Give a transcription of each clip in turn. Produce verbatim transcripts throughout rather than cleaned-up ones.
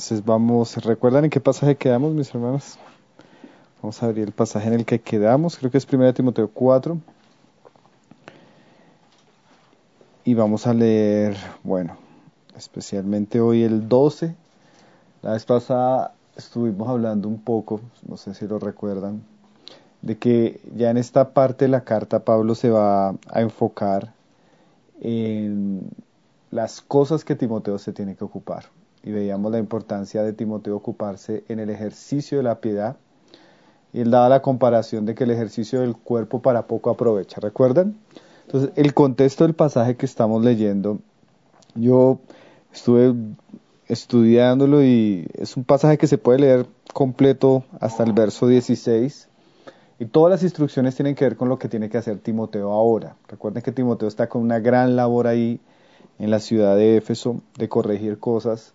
Entonces vamos, ¿recuerdan en qué pasaje quedamos, mis hermanos? Vamos a abrir el pasaje en el que quedamos, creo que es primera Timoteo cuatro. Y vamos a leer, bueno, especialmente hoy el doce. La vez pasada estuvimos hablando un poco, no sé si lo recuerdan, de que ya en esta parte de la carta Pablo se va a enfocar en las cosas que Timoteo se tiene que ocupar. Y veíamos la importancia de Timoteo ocuparse en el ejercicio de la piedad. Y él daba la comparación de que el ejercicio del cuerpo para poco aprovecha. ¿Recuerdan? Entonces, el contexto del pasaje que estamos leyendo, yo estuve estudiándolo y es un pasaje que se puede leer completo hasta el verso dieciséis. Y todas las instrucciones tienen que ver con lo que tiene que hacer Timoteo ahora. Recuerden que Timoteo está con una gran labor ahí en la ciudad de Éfeso de corregir cosas.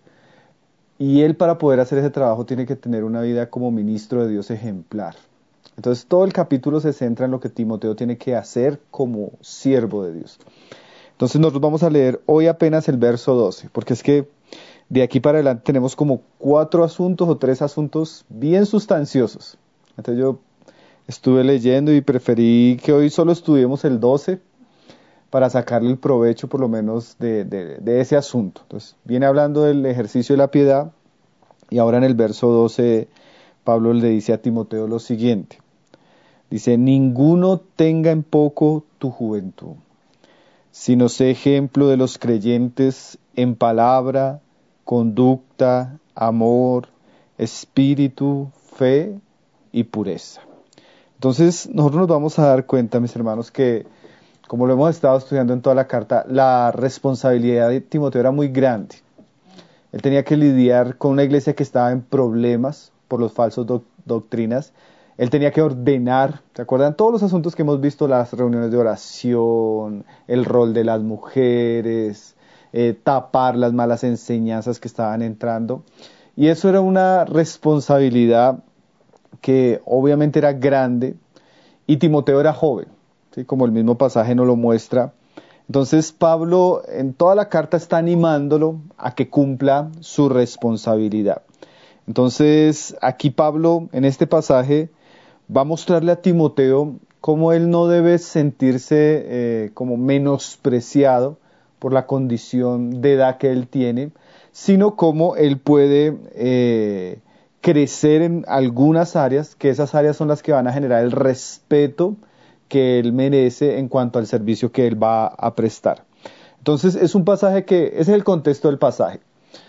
Y él, para poder hacer ese trabajo, tiene que tener una vida como ministro de Dios ejemplar. Entonces todo el capítulo se centra en lo que Timoteo tiene que hacer como siervo de Dios. Entonces nosotros vamos a leer hoy apenas el verso doce, porque es que de aquí para adelante tenemos como cuatro asuntos o tres asuntos bien sustanciosos. Entonces yo estuve leyendo y preferí que hoy solo estudiemos el doce para sacarle el provecho por lo menos de, de, de ese asunto. Entonces viene hablando del ejercicio de la piedad y ahora en el verso doce Pablo le dice a Timoteo lo siguiente. Dice, ninguno tenga en poco tu juventud, sino sé ejemplo de los creyentes en palabra, conducta, amor, espíritu, fe y pureza. Entonces nosotros nos vamos a dar cuenta, mis hermanos, que como lo hemos estado estudiando en toda la carta, la responsabilidad de Timoteo era muy grande. Él tenía que lidiar con una iglesia que estaba en problemas por los falsos doc- doctrinas. Él tenía que ordenar, ¿se acuerdan? Todos los asuntos que hemos visto, las reuniones de oración, el rol de las mujeres, eh, tapar las malas enseñanzas que estaban entrando. Y eso era una responsabilidad que obviamente era grande y Timoteo era joven, ¿sí? Como el mismo pasaje nos lo muestra. Entonces Pablo en toda la carta está animándolo a que cumpla su responsabilidad. Entonces aquí Pablo en este pasaje va a mostrarle a Timoteo cómo él no debe sentirse eh, como menospreciado por la condición de edad que él tiene, sino cómo él puede eh, crecer en algunas áreas, que esas áreas son las que van a generar el respeto que él merece en cuanto al servicio que él va a prestar. Entonces es un pasaje que, ese es el contexto del pasaje.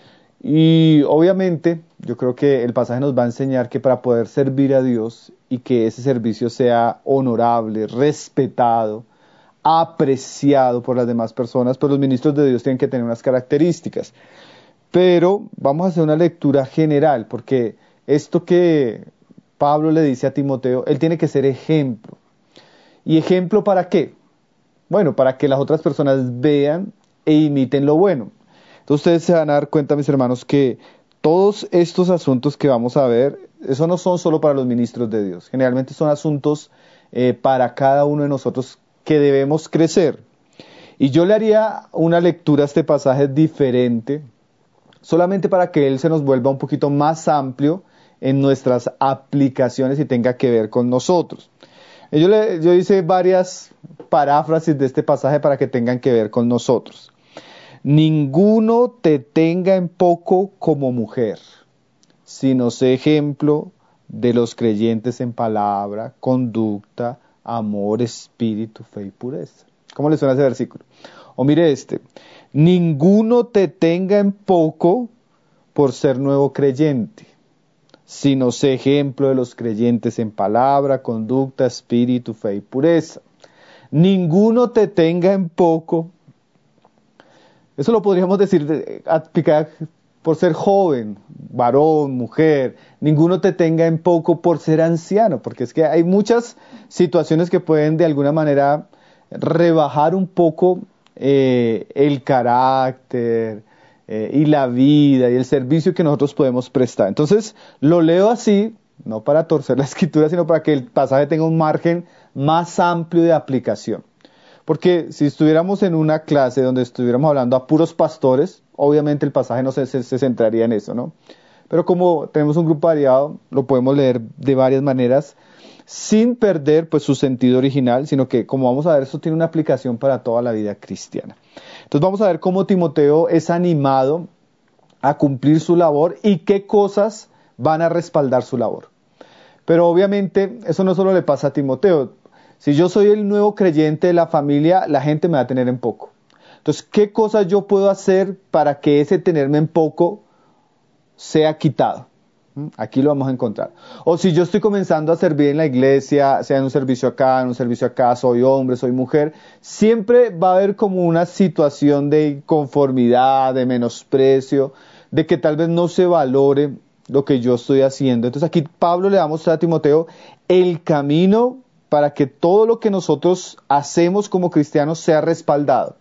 Y obviamente yo creo que el pasaje nos va a enseñar que para poder servir a Dios y que ese servicio sea honorable, respetado, apreciado por las demás personas, pues los ministros de Dios tienen que tener unas características. Pero vamos a hacer una lectura general, porque esto que Pablo le dice a Timoteo, él tiene que ser ejemplo. ¿Y ejemplo para qué? Bueno, para que las otras personas vean e imiten lo bueno. Entonces ustedes se van a dar cuenta, mis hermanos, que todos estos asuntos que vamos a ver, eso no son solo para los ministros de Dios. Generalmente son asuntos eh, para cada uno de nosotros que debemos crecer. Y yo le haría una lectura a este pasaje diferente, solamente para que él se nos vuelva un poquito más amplio en nuestras aplicaciones y tenga que ver con nosotros. Yo, le, yo hice varias paráfrasis de este pasaje para que tengan que ver con nosotros. Ninguno te tenga en poco como mujer, sino sé ejemplo de los creyentes en palabra, conducta, amor, espíritu, fe y pureza. ¿Cómo le suena ese versículo? O mire este, ninguno te tenga en poco por ser nuevo creyente, sino sé ejemplo de los creyentes en palabra, conducta, espíritu, fe y pureza. Ninguno te tenga en poco. Eso lo podríamos decir, aplicar por ser joven, varón, mujer. Ninguno te tenga en poco por ser anciano, porque es que hay muchas situaciones que pueden de alguna manera rebajar un poco eh, el carácter eh, y la vida y el servicio que nosotros podemos prestar. Entonces lo leo así, no para torcer la escritura, sino para que el pasaje tenga un margen más amplio de aplicación. Porque si estuviéramos en una clase donde estuviéramos hablando a puros pastores, obviamente el pasaje no se, se, se centraría en eso, ¿no? Pero como tenemos un grupo variado, lo podemos leer de varias maneras, sin perder pues su sentido original, sino que, como vamos a ver, esto tiene una aplicación para toda la vida cristiana. Entonces vamos a ver cómo Timoteo es animado a cumplir su labor y qué cosas van a respaldar su labor. Pero obviamente eso no solo le pasa a Timoteo. Si yo soy el nuevo creyente de la familia, la gente me va a tener en poco. Entonces, ¿qué cosas yo puedo hacer para que ese tenerme en poco sea quitado? Aquí lo vamos a encontrar. O si yo estoy comenzando a servir en la iglesia, sea en un servicio acá, en un servicio acá, soy hombre, soy mujer, siempre va a haber como una situación de inconformidad, de menosprecio, de que tal vez no se valore lo que yo estoy haciendo. Entonces aquí Pablo le va a mostrar a Timoteo el camino para que todo lo que nosotros hacemos como cristianos sea respaldado.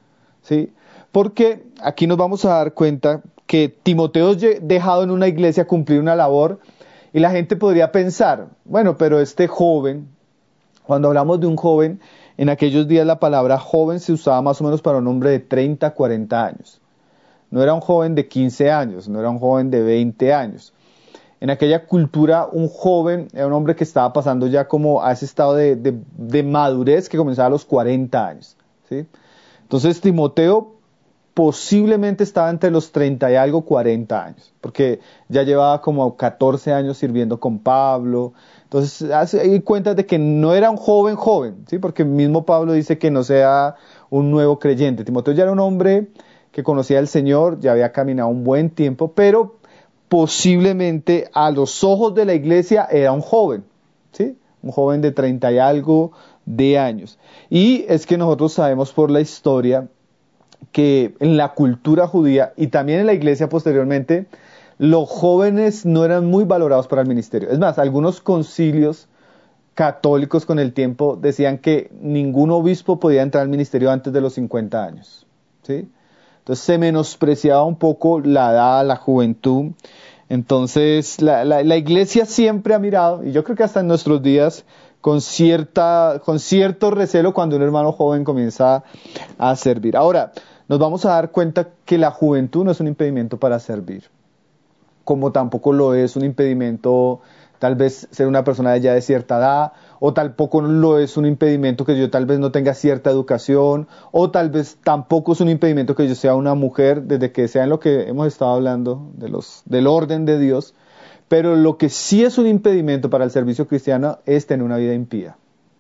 ¿Sí? Porque aquí nos vamos a dar cuenta que Timoteo es dejado en una iglesia a cumplir una labor y la gente podría pensar, bueno, pero este joven, cuando hablamos de un joven, en aquellos días la palabra joven se usaba más o menos para un hombre de treinta, cuarenta años. No era un joven de quince años, no era un joven de veinte años. En aquella cultura un joven era un hombre que estaba pasando ya como a ese estado de, de, de madurez que comenzaba a los cuarenta años. ¿Sí? Entonces Timoteo posiblemente estaba entre los treinta y algo, cuarenta años, porque ya llevaba como catorce años sirviendo con Pablo. Entonces hay cuentas de que no era un joven joven, ¿sí? Porque mismo Pablo dice que no sea un nuevo creyente. Timoteo ya era un hombre que conocía al Señor, ya había caminado un buen tiempo, pero posiblemente a los ojos de la iglesia era un joven, ¿sí? Un joven de treinta y algo de años. Y es que nosotros sabemos por la historia que en la cultura judía y también en la iglesia posteriormente, los jóvenes no eran muy valorados para el ministerio. Es más, algunos concilios católicos con el tiempo decían que ningún obispo podía entrar al ministerio antes de los cincuenta años. ¿Sí? Entonces se menospreciaba un poco la edad, la juventud. Entonces la, la, la iglesia siempre ha mirado, y yo creo que hasta en nuestros días, con cierta, con cierto recelo cuando un hermano joven comienza a servir. Ahora, nos vamos a dar cuenta que la juventud no es un impedimento para servir, como tampoco lo es un impedimento tal vez ser una persona ya de cierta edad, o tampoco lo es un impedimento que yo tal vez no tenga cierta educación, o tal vez tampoco es un impedimento que yo sea una mujer, desde que sea en lo que hemos estado hablando, de los, del orden de Dios. Pero lo que sí es un impedimento para el servicio cristiano es tener una vida impía.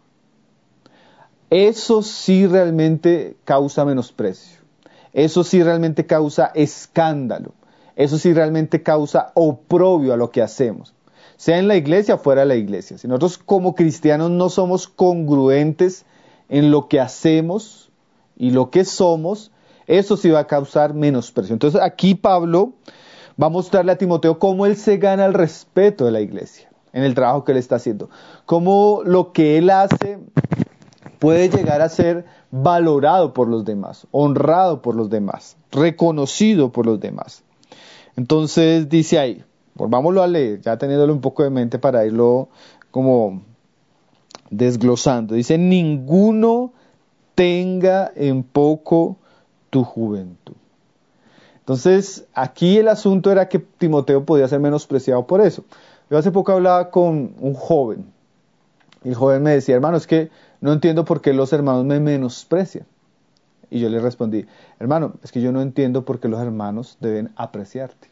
Eso sí realmente causa menosprecio. Eso sí realmente causa escándalo. Eso sí realmente causa oprobio a lo que hacemos. Sea en la iglesia o fuera de la iglesia. Si nosotros como cristianos no somos congruentes en lo que hacemos y lo que somos, eso sí va a causar menosprecio. Entonces aquí Pablo va a mostrarle a Timoteo cómo él se gana el respeto de la iglesia en el trabajo que él está haciendo. Cómo lo que él hace puede llegar a ser valorado por los demás, honrado por los demás, reconocido por los demás. Entonces dice ahí, volvámoslo a leer, ya teniéndolo un poco de mente para irlo como desglosando. Dice, ninguno tenga en poco tu juventud. Entonces, aquí el asunto era que Timoteo podía ser menospreciado por eso. Yo hace poco hablaba con un joven, y el joven me decía, hermano, es que no entiendo por qué los hermanos me menosprecian. Y yo le respondí, hermano, es que yo no entiendo por qué los hermanos deben apreciarte.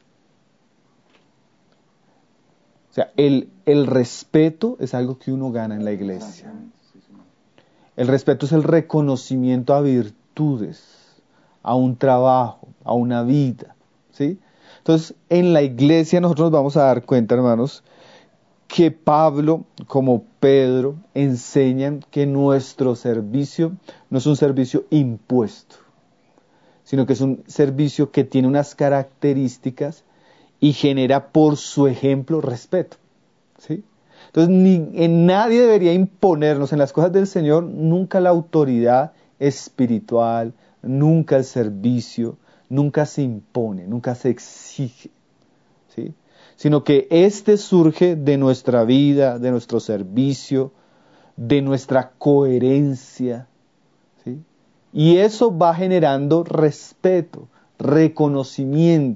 O sea, el, el respeto es algo que uno gana en la iglesia. El respeto es el reconocimiento a virtudes, a un trabajo, a una vida, ¿sí? Entonces, en la iglesia nosotros nos vamos a dar cuenta, hermanos, que Pablo, como Pedro, enseñan que nuestro servicio no es un servicio impuesto, sino que es un servicio que tiene unas características y genera por su ejemplo respeto, ¿sí? Entonces, ni, en nadie debería imponernos en las cosas del Señor, nunca la autoridad espiritual, nunca el servicio, nunca se impone, nunca se exige, ¿sí? Sino que este surge de nuestra vida, de nuestro servicio, de nuestra coherencia, ¿sí? Y eso va generando respeto, reconocimiento, ¿sí?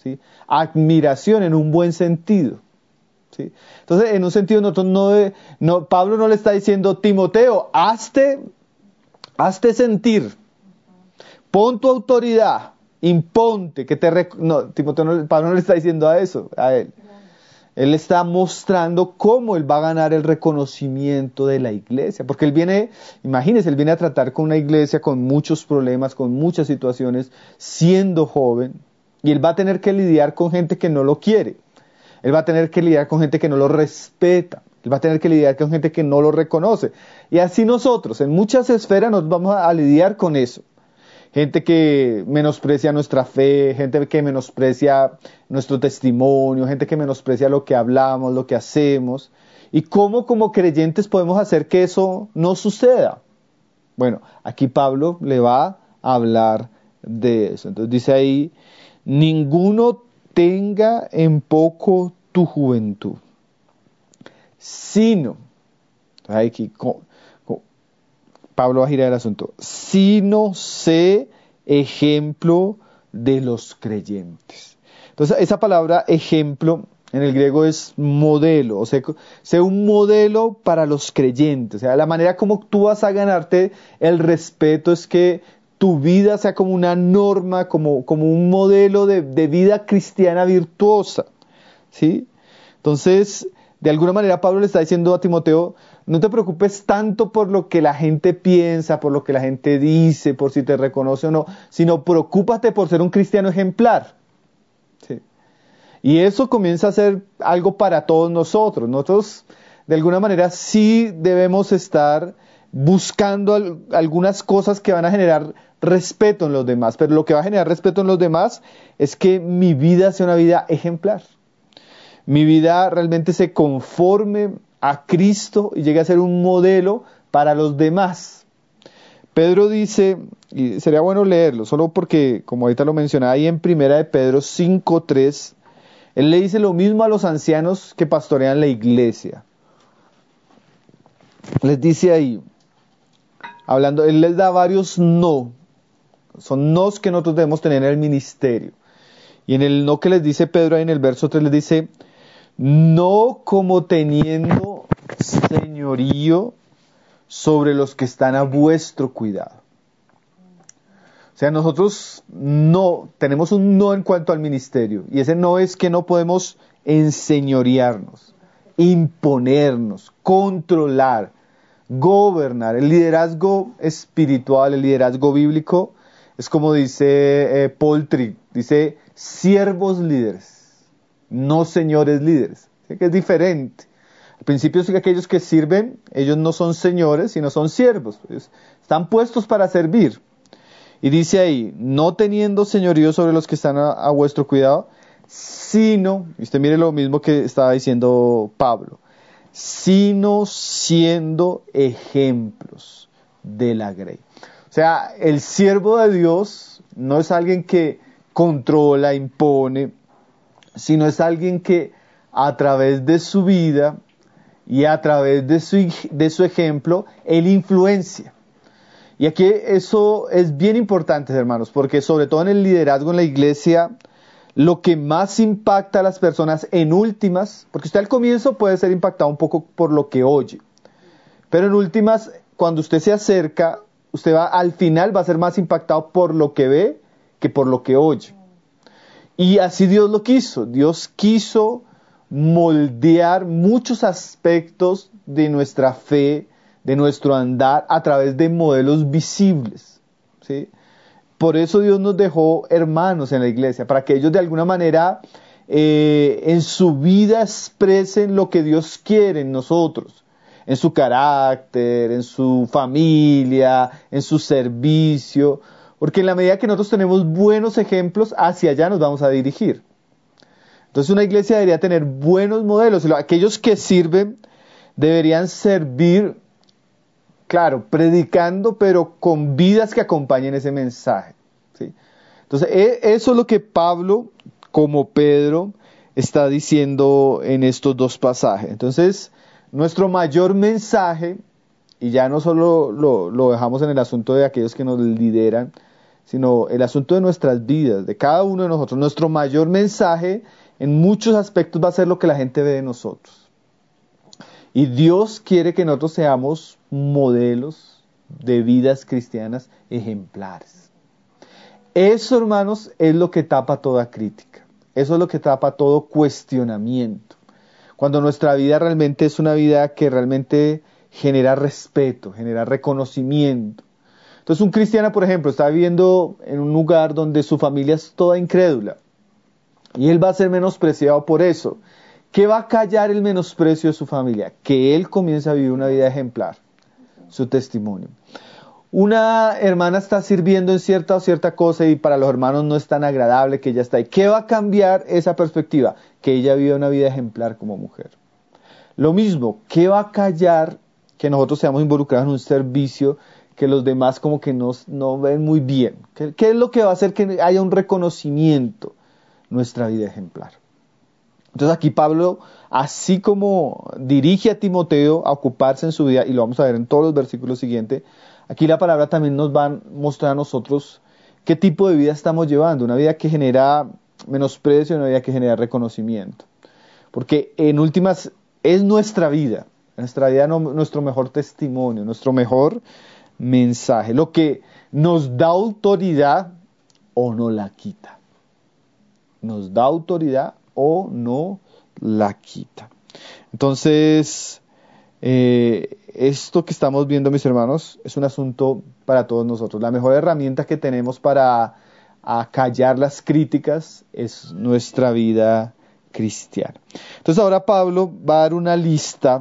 ¿sí? Admiración en un buen sentido, ¿sí? Entonces, en un sentido, nosotros no, de, no Pablo no le está diciendo, Timoteo, hazte, hazte sentir, pon tu autoridad, imponte, que te... Rec no, Timoteo no, Pablo no le está diciendo a eso, a él. Él está mostrando cómo él va a ganar el reconocimiento de la iglesia. Porque él viene, imagínense, él viene a tratar con una iglesia con muchos problemas, con muchas situaciones, siendo joven. Y él va a tener que lidiar con gente que no lo quiere. Él va a tener que lidiar con gente que no lo respeta. Él va a tener que lidiar con gente que no lo reconoce. Y así nosotros, en muchas esferas, nos vamos a lidiar con eso. Gente que menosprecia nuestra fe, gente que menosprecia nuestro testimonio, gente que menosprecia lo que hablamos, lo que hacemos. ¿Y cómo como creyentes podemos hacer que eso no suceda? Bueno, aquí Pablo le va a hablar de eso. Entonces dice ahí, ninguno tenga en poco tu juventud, sino, aquí, Pablo va a girar el asunto, sino sé ejemplo de los creyentes. Entonces, esa palabra ejemplo en el griego es modelo, o sea, sé un modelo para los creyentes. O sea, la manera como tú vas a ganarte el respeto es que tu vida sea como una norma, como, como un modelo de, de vida cristiana virtuosa, ¿sí? Entonces, de alguna manera Pablo le está diciendo a Timoteo, no te preocupes tanto por lo que la gente piensa, por lo que la gente dice, por si te reconoce o no, sino preocúpate por ser un cristiano ejemplar. ¿Sí? Y eso comienza a ser algo para todos nosotros. Nosotros, de alguna manera, sí debemos estar buscando al- algunas cosas que van a generar respeto en los demás, pero lo que va a generar respeto en los demás es que mi vida sea una vida ejemplar. Mi vida realmente se conforme a Cristo y llegue a ser un modelo para los demás. Pedro dice, y sería bueno leerlo, solo porque, como ahorita lo mencionaba ahí en primera de Pedro cinco tres, él le dice lo mismo a los ancianos que pastorean la iglesia. Les dice ahí, hablando, él les da varios no, son nos que nosotros debemos tener en el ministerio. Y en el no que les dice Pedro ahí en el verso tres les dice, no como teniendo señorío sobre los que están a vuestro cuidado. O sea, nosotros no, tenemos un no en cuanto al ministerio, y ese no es que no podemos enseñorearnos, imponernos, controlar, gobernar. El liderazgo espiritual, el liderazgo bíblico, es como dice eh, Paul Tripp, dice siervos líderes, no señores líderes, ¿sí? Que es diferente. Al principio sí que aquellos que sirven, ellos no son señores, sino son siervos. Ellos están puestos para servir. Y dice ahí, no teniendo señorío sobre los que están a, a vuestro cuidado, sino, y usted mire lo mismo que estaba diciendo Pablo, sino siendo ejemplos de la grey. O sea, el siervo de Dios no es alguien que controla, impone, sino es alguien que a través de su vida y a través de su, de su ejemplo, él influencia. Y aquí eso es bien importante, hermanos, porque sobre todo en el liderazgo en la iglesia, lo que más impacta a las personas en últimas, porque usted al comienzo puede ser impactado un poco por lo que oye, pero en últimas, cuando usted se acerca, usted va al final va a ser más impactado por lo que ve que por lo que oye. Y así Dios lo quiso. Dios quiso moldear muchos aspectos de nuestra fe, de nuestro andar, a través de modelos visibles, ¿sí? Por eso Dios nos dejó hermanos en la iglesia, para que ellos de alguna manera eh, en su vida expresen lo que Dios quiere en nosotros, en su carácter, en su familia, en su servicio, porque en la medida que nosotros tenemos buenos ejemplos, hacia allá nos vamos a dirigir. Entonces una iglesia debería tener buenos modelos, y aquellos que sirven deberían servir, claro, predicando, pero con vidas que acompañen ese mensaje, ¿sí? Entonces, eso es lo que Pablo, como Pedro, está diciendo en estos dos pasajes. Entonces, nuestro mayor mensaje, y ya no solo lo, lo dejamos en el asunto de aquellos que nos lideran, sino el asunto de nuestras vidas, de cada uno de nosotros. Nuestro mayor mensaje en muchos aspectos va a ser lo que la gente ve de nosotros. Y Dios quiere que nosotros seamos modelos de vidas cristianas ejemplares. Eso, hermanos, es lo que tapa toda crítica. Eso es lo que tapa todo cuestionamiento. Cuando nuestra vida realmente es una vida que realmente genera respeto, genera reconocimiento. Entonces un cristiano, por ejemplo, está viviendo en un lugar donde su familia es toda incrédula y él va a ser menospreciado por eso. ¿Qué va a callar el menosprecio de su familia? Que él comience a vivir una vida ejemplar, su testimonio. Una hermana está sirviendo en cierta o cierta cosa y para los hermanos no es tan agradable que ella está ahí. ¿Qué va a cambiar esa perspectiva? Que ella viva una vida ejemplar como mujer. Lo mismo, ¿qué va a callar que nosotros seamos involucrados en un servicio que los demás como que no, no ven muy bien? ¿Qué, ¿Qué es lo que va a hacer que haya un reconocimiento? Nuestra vida ejemplar. Entonces aquí Pablo, así como dirige a Timoteo a ocuparse en su vida, y lo vamos a ver en todos los versículos siguientes, aquí la palabra también nos va a mostrar a nosotros qué tipo de vida estamos llevando, una vida que genera menosprecio, una vida que genera reconocimiento. Porque en últimas es nuestra vida, nuestra vida no, nuestro mejor testimonio, nuestro mejor mensaje, lo que nos da autoridad o no la quita. Nos da autoridad o no la quita. Entonces, eh, esto que estamos viendo, mis hermanos, es un asunto para todos nosotros. La mejor herramienta que tenemos para acallar las críticas es nuestra vida cristiana. Entonces ahora Pablo va a dar una lista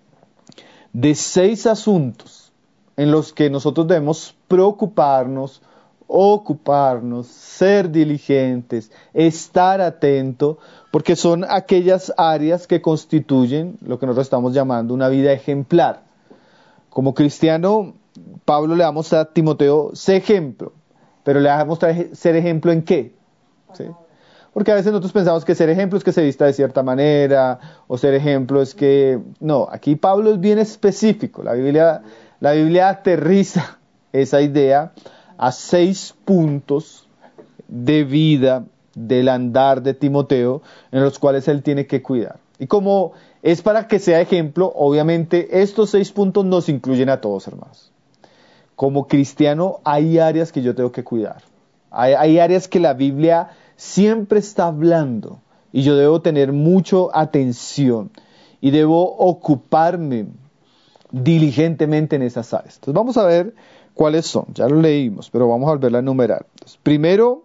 de seis asuntos en los que nosotros debemos preocuparnos, ocuparnos, ser diligentes, estar atento, porque son aquellas áreas que constituyen lo que nosotros estamos llamando una vida ejemplar. Como cristiano, Pablo le va a mostrar a Timoteo, sé ejemplo, pero le va a mostrar ser ejemplo en qué, ¿sí? Porque a veces nosotros pensamos que ser ejemplo es que se vista de cierta manera, o ser ejemplo es que... No, aquí Pablo es bien específico, la Biblia, la Biblia aterriza esa idea a seis puntos de vida del andar de Timoteo en los cuales él tiene que cuidar. Y como es para que sea ejemplo, obviamente estos seis puntos nos incluyen a todos, hermanos. Como cristiano hay áreas que yo tengo que cuidar. Hay, hay áreas que la Biblia siempre está hablando y yo debo tener mucha atención y debo ocuparme diligentemente en esas áreas. Entonces vamos a ver cuáles son, ya lo leímos, pero vamos a volverla a enumerar. Entonces, primero,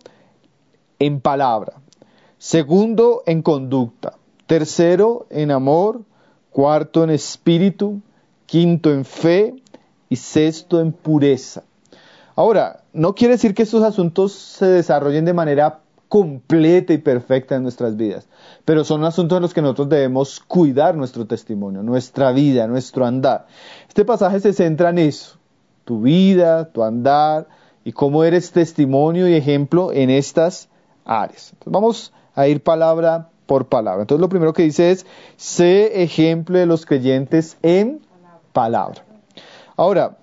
en palabra. Segundo, en conducta. Tercero, en amor. Cuarto, en espíritu. Quinto, en fe. Y sexto, en pureza. Ahora, no quiere decir que estos asuntos se desarrollen de manera completa y perfecta en nuestras vidas, pero son asuntos en los que nosotros debemos cuidar nuestro testimonio, nuestra vida, nuestro andar. Este pasaje se centra en eso. Tu vida, tu andar y cómo eres testimonio y ejemplo en estas áreas. Entonces vamos a ir palabra por palabra. Entonces lo primero que dice es, sé ejemplo de los creyentes en palabra. Ahora,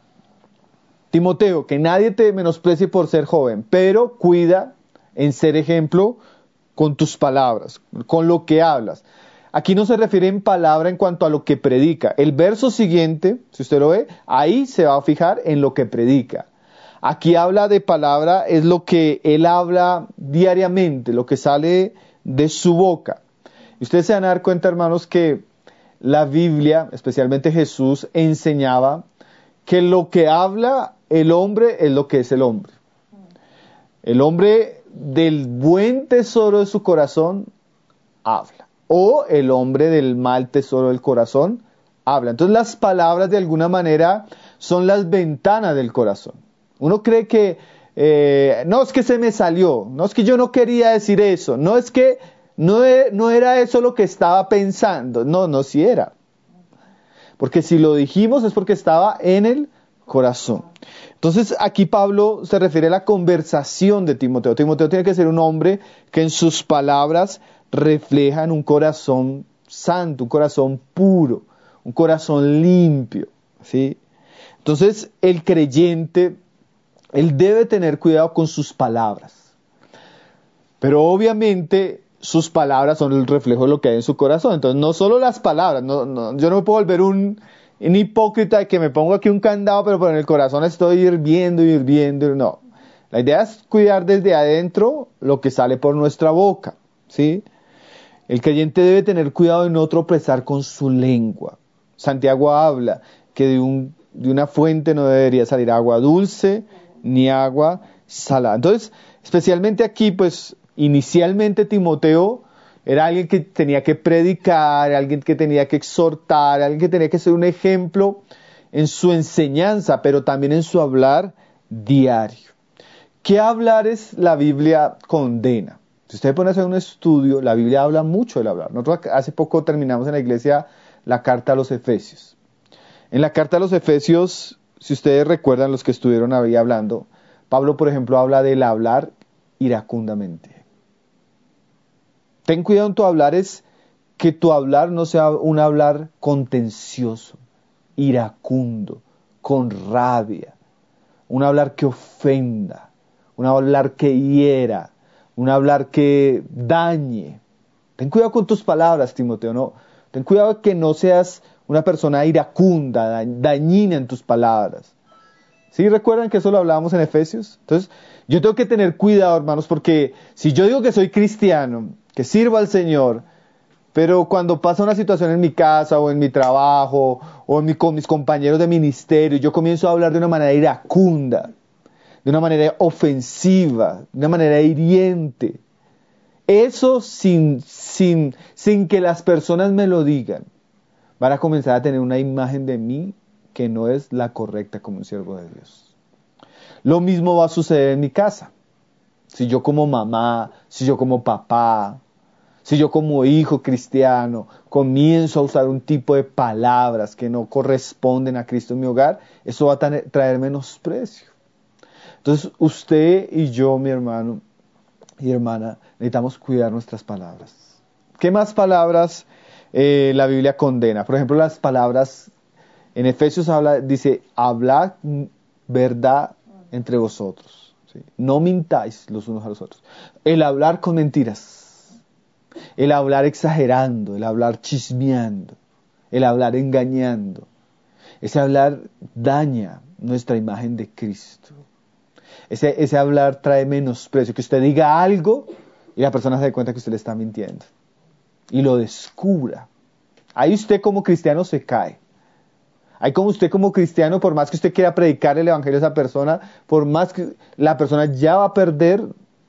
Timoteo, que nadie te menosprecie por ser joven, pero cuida en ser ejemplo con tus palabras, con lo que hablas. Aquí no se refiere en palabra en cuanto a lo que predica. El verso siguiente, si usted lo ve, ahí se va a fijar en lo que predica. Aquí habla de palabra, es lo que él habla diariamente, lo que sale de su boca. Y ustedes se van a dar cuenta, hermanos, que la Biblia, especialmente Jesús, enseñaba que lo que habla el hombre es lo que es el hombre. El hombre del buen tesoro de su corazón habla. O el hombre del mal tesoro del corazón habla. Entonces las palabras de alguna manera son las ventanas del corazón. Uno cree que, eh, no es que se me salió, no es que yo no quería decir eso, no es que no, no era eso lo que estaba pensando, no, no si era. Porque si lo dijimos es porque estaba en el corazón. Entonces aquí Pablo se refiere a la conversación de Timoteo. Timoteo tiene que ser un hombre que en sus palabras reflejan un corazón santo, un corazón puro, un corazón limpio, ¿sí? Entonces el creyente Él debe tener cuidado con sus palabras. Pero obviamente sus palabras son el reflejo de lo que hay en su corazón. Entonces no solo las palabras, no, no, yo no me puedo volver un, un hipócrita de que me pongo aquí un candado, pero en el corazón estoy hirviendo y hirviendo. No. La idea es cuidar desde adentro lo que sale por nuestra boca, ¿sí? El creyente debe tener cuidado de no tropezar con su lengua. Santiago habla que de, un, de una fuente no debería salir agua dulce ni agua salada. Entonces, especialmente aquí, pues, inicialmente Timoteo era alguien que tenía que predicar, alguien que tenía que exhortar, alguien que tenía que ser un ejemplo en su enseñanza, pero también en su hablar diario. ¿Qué hablar es la Biblia condena? Si usted pone a hacer un estudio, la Biblia habla mucho del hablar. Nosotros hace poco terminamos en la iglesia la carta a los Efesios. En la carta a los Efesios, si ustedes recuerdan, los que estuvieron ahí hablando, Pablo, por ejemplo, habla del hablar iracundamente. Ten cuidado en tu hablar, es que tu hablar no sea un hablar contencioso, iracundo, con rabia, un hablar que ofenda, un hablar que hiera, un hablar que dañe. Ten cuidado con tus palabras, Timoteo, no. Ten cuidado que no seas una persona iracunda, dañina en tus palabras. ¿Sí recuerdan que eso lo hablábamos en Efesios? Entonces, yo tengo que tener cuidado, hermanos, porque si yo digo que soy cristiano, que sirvo al Señor, pero cuando pasa una situación en mi casa o en mi trabajo o en mi, con mis compañeros de ministerio, yo comienzo a hablar de una manera iracunda, de una manera ofensiva, de una manera hiriente. Eso sin, sin, sin que las personas me lo digan, van a comenzar a tener una imagen de mí que no es la correcta como un siervo de Dios. Lo mismo va a suceder en mi casa. Si yo como mamá, si yo como papá, si yo como hijo cristiano comienzo a usar un tipo de palabras que no corresponden a Cristo en mi hogar, eso va a traer menosprecio. Entonces usted y yo, mi hermano y hermana, necesitamos cuidar nuestras palabras. ¿Qué más palabras eh, la Biblia condena? Por ejemplo, las palabras en Efesios habla, dice, hablad verdad entre vosotros, ¿sí? No mintáis los unos a los otros. El hablar con mentiras, el hablar exagerando, el hablar chismeando, el hablar engañando, ese hablar daña nuestra imagen de Cristo. Ese, ese hablar trae menosprecio, que usted diga algo y la persona se dé cuenta que usted le está mintiendo y lo descubra. Ahí usted como cristiano se cae. Ahí como usted como cristiano, por más que usted quiera predicar el evangelio a esa persona, por más que la persona ya va a perder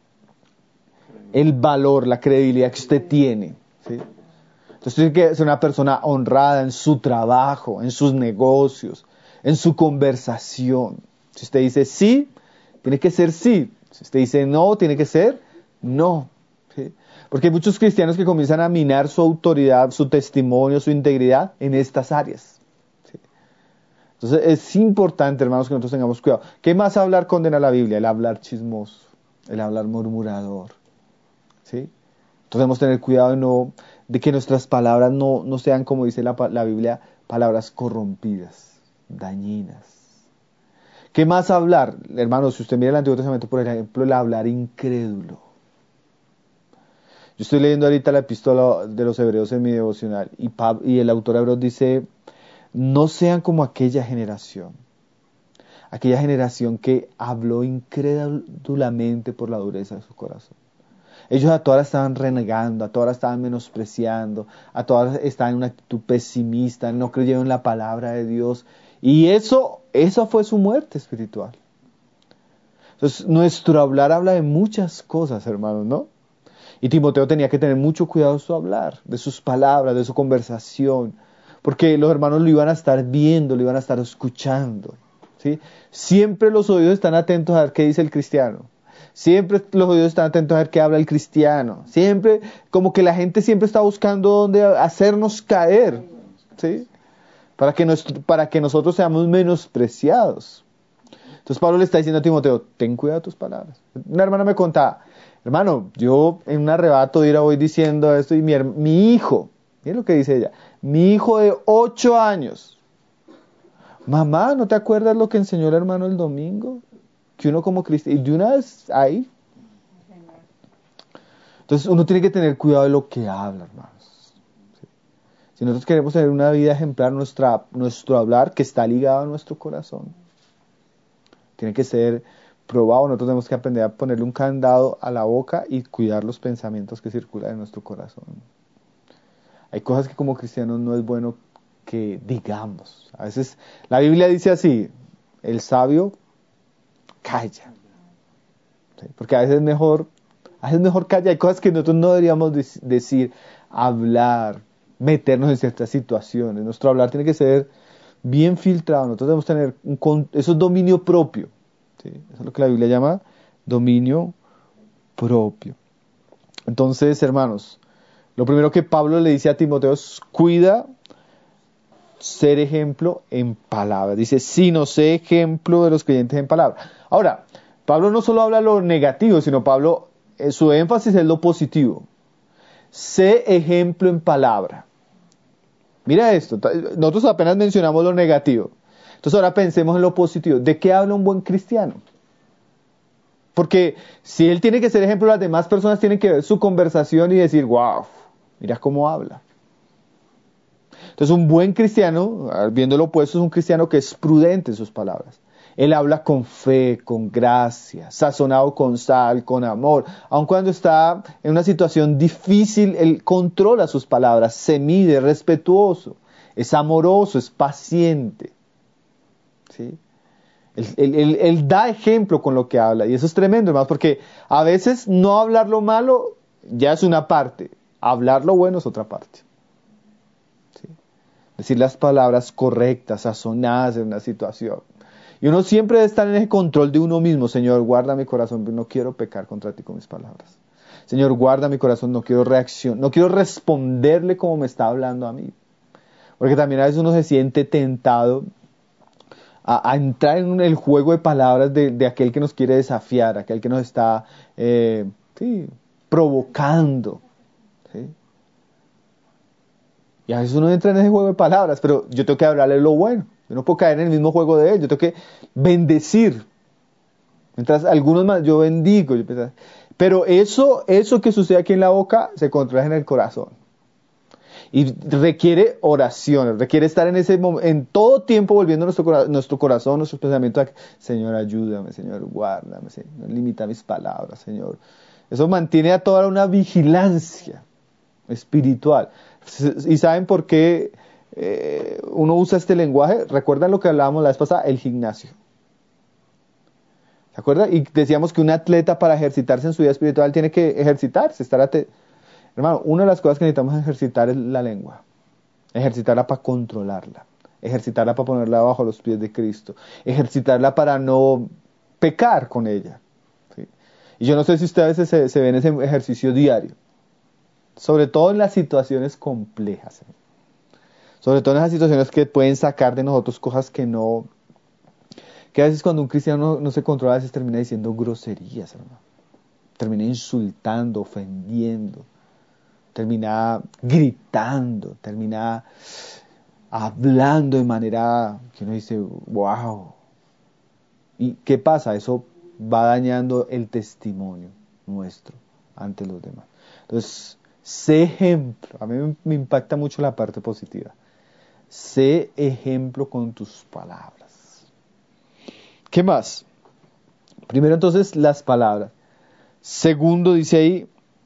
el valor, la credibilidad que usted tiene, ¿sí? Entonces tiene que ser una persona honrada en su trabajo, en sus negocios, en su conversación. Si usted dice sí, tiene que ser sí. Si usted dice no, tiene que ser no. ¿Sí? Porque hay muchos cristianos que comienzan a minar su autoridad, su testimonio, su integridad en estas áreas. ¿Sí? Entonces es importante, hermanos, que nosotros tengamos cuidado. ¿Qué más hablar condena la Biblia? El hablar chismoso, el hablar murmurador. ¿Sí? Entonces debemos tener cuidado de, no, de que nuestras palabras no, no sean, como dice la, la Biblia, palabras corrompidas, dañinas. ¿Qué más hablar? Hermanos, si usted mira el Antiguo Testamento, por ejemplo, el hablar incrédulo. Yo estoy leyendo ahorita la epístola de los Hebreos en mi devocional y, Pab, y el autor hebreo dice, no sean como aquella generación, aquella generación que habló incrédulamente por la dureza de su corazón. Ellos a todas estaban renegando, a todas estaban menospreciando, a todas estaban en una actitud pesimista, no creyeron en la palabra de Dios. Y eso, eso fue su muerte espiritual. Entonces, nuestro hablar habla de muchas cosas, hermanos, ¿no? Y Timoteo tenía que tener mucho cuidado de su hablar, de sus palabras, de su conversación, porque los hermanos lo iban a estar viendo, lo iban a estar escuchando, ¿sí? Siempre los oídos están atentos a ver qué dice el cristiano. Siempre los oídos están atentos a ver qué habla el cristiano. Siempre, como que la gente siempre está buscando dónde hacernos caer, ¿sí? Para que, nos, para que nosotros seamos menospreciados. Entonces Pablo le está diciendo a Timoteo, ten cuidado de tus palabras. Una hermana me contaba, hermano, yo en un arrebato de ira voy diciendo esto y mi, mi hijo, miren lo que dice ella, mi hijo de ocho años, mamá, ¿no te acuerdas lo que enseñó el hermano el domingo? que uno como cristiano, y de una vez ahí. Entonces uno tiene que tener cuidado de lo que habla, hermanos. ¿Sí? Si nosotros queremos tener una vida ejemplar, nuestra, nuestro hablar que está ligado a nuestro corazón, tiene que ser probado. Nosotros tenemos que aprender a ponerle un candado a la boca y cuidar los pensamientos que circulan en nuestro corazón. Hay cosas que como cristianos no es bueno que digamos. A veces la Biblia dice así, el sabio calla. ¿Sí? Porque a veces es mejor, a veces es mejor callar. Hay cosas que nosotros no deberíamos de- decir, hablar, meternos en ciertas situaciones. Nuestro hablar tiene que ser bien filtrado. Nosotros debemos tener un con- eso es dominio propio. ¿Sí? Eso es lo que la Biblia llama dominio propio. Entonces, hermanos, lo primero que Pablo le dice a Timoteo es, cuida ser ejemplo en palabra. Dice, si no sé ejemplo de los creyentes en palabra. Ahora, Pablo no solo habla lo negativo, sino Pablo, eh, su énfasis es lo positivo. Sé ejemplo en palabra. Mira esto, nosotros apenas mencionamos lo negativo. Entonces ahora pensemos en lo positivo. ¿De qué habla un buen cristiano? Porque si él tiene que ser ejemplo, las demás personas tienen que ver su conversación y decir, wow, mira cómo habla. Entonces un buen cristiano, viendo lo opuesto, es un cristiano que es prudente en sus palabras. Él habla con fe, con gracia, sazonado con sal, con amor. Aun cuando está en una situación difícil, él controla sus palabras, se mide, es respetuoso, es amoroso, es paciente. ¿Sí? Él, él, él, él da ejemplo con lo que habla. Y eso es tremendo, hermanos, porque a veces no hablar lo malo ya es una parte. Hablar lo bueno es otra parte. ¿Sí? Decir las palabras correctas, sazonadas en una situación. Y uno siempre debe estar en el control de uno mismo. Señor, guarda mi corazón, no quiero pecar contra ti con mis palabras. Señor, guarda mi corazón, no quiero reacción, no quiero responderle como me está hablando a mí. Porque también a veces uno se siente tentado a, a entrar en el juego de palabras de, de aquel que nos quiere desafiar, aquel que nos está eh, sí, provocando. ¿Sí? Y a veces uno entra en ese juego de palabras, pero yo tengo que hablarle lo bueno. Yo no puedo caer en el mismo juego de él. Yo tengo que bendecir. Mientras algunos más, yo bendigo. Yo, pero eso, eso que sucede aquí en la boca se contrae en el corazón. Y requiere oración, requiere estar en ese momento, en todo tiempo volviendo nuestro, nuestro corazón, nuestros pensamientos a, Señor, ayúdame, Señor, guárdame, Señor, limita mis palabras, Señor. Eso mantiene a toda una vigilancia espiritual. ¿Y saben por qué eh, uno usa este lenguaje? ¿Recuerdan lo que hablábamos la vez pasada? El gimnasio. ¿Se acuerdan? Y decíamos que un atleta para ejercitarse en su vida espiritual tiene que ejercitarse, estar atento. Hermano, una de las cosas que necesitamos ejercitar es la lengua. Ejercitarla para controlarla. Ejercitarla para ponerla bajo los pies de Cristo. Ejercitarla para no pecar con ella. ¿Sí? Y yo no sé si ustedes se, se ven ese ejercicio diario. Sobre todo en las situaciones complejas. ¿eh? Sobre todo en esas situaciones que pueden sacar de nosotros cosas que no... Que a veces cuando un cristiano no, no se controla, a veces termina diciendo groserías, hermano. Termina insultando, ofendiendo. Termina gritando, termina hablando de manera que uno dice, wow. ¿Y qué pasa? Eso va dañando el testimonio nuestro ante los demás. Entonces, sé ejemplo. A mí me, me impacta mucho la parte positiva. Sé ejemplo con tus palabras. ¿Qué más? Primero entonces las palabras. Segundo dice ahí,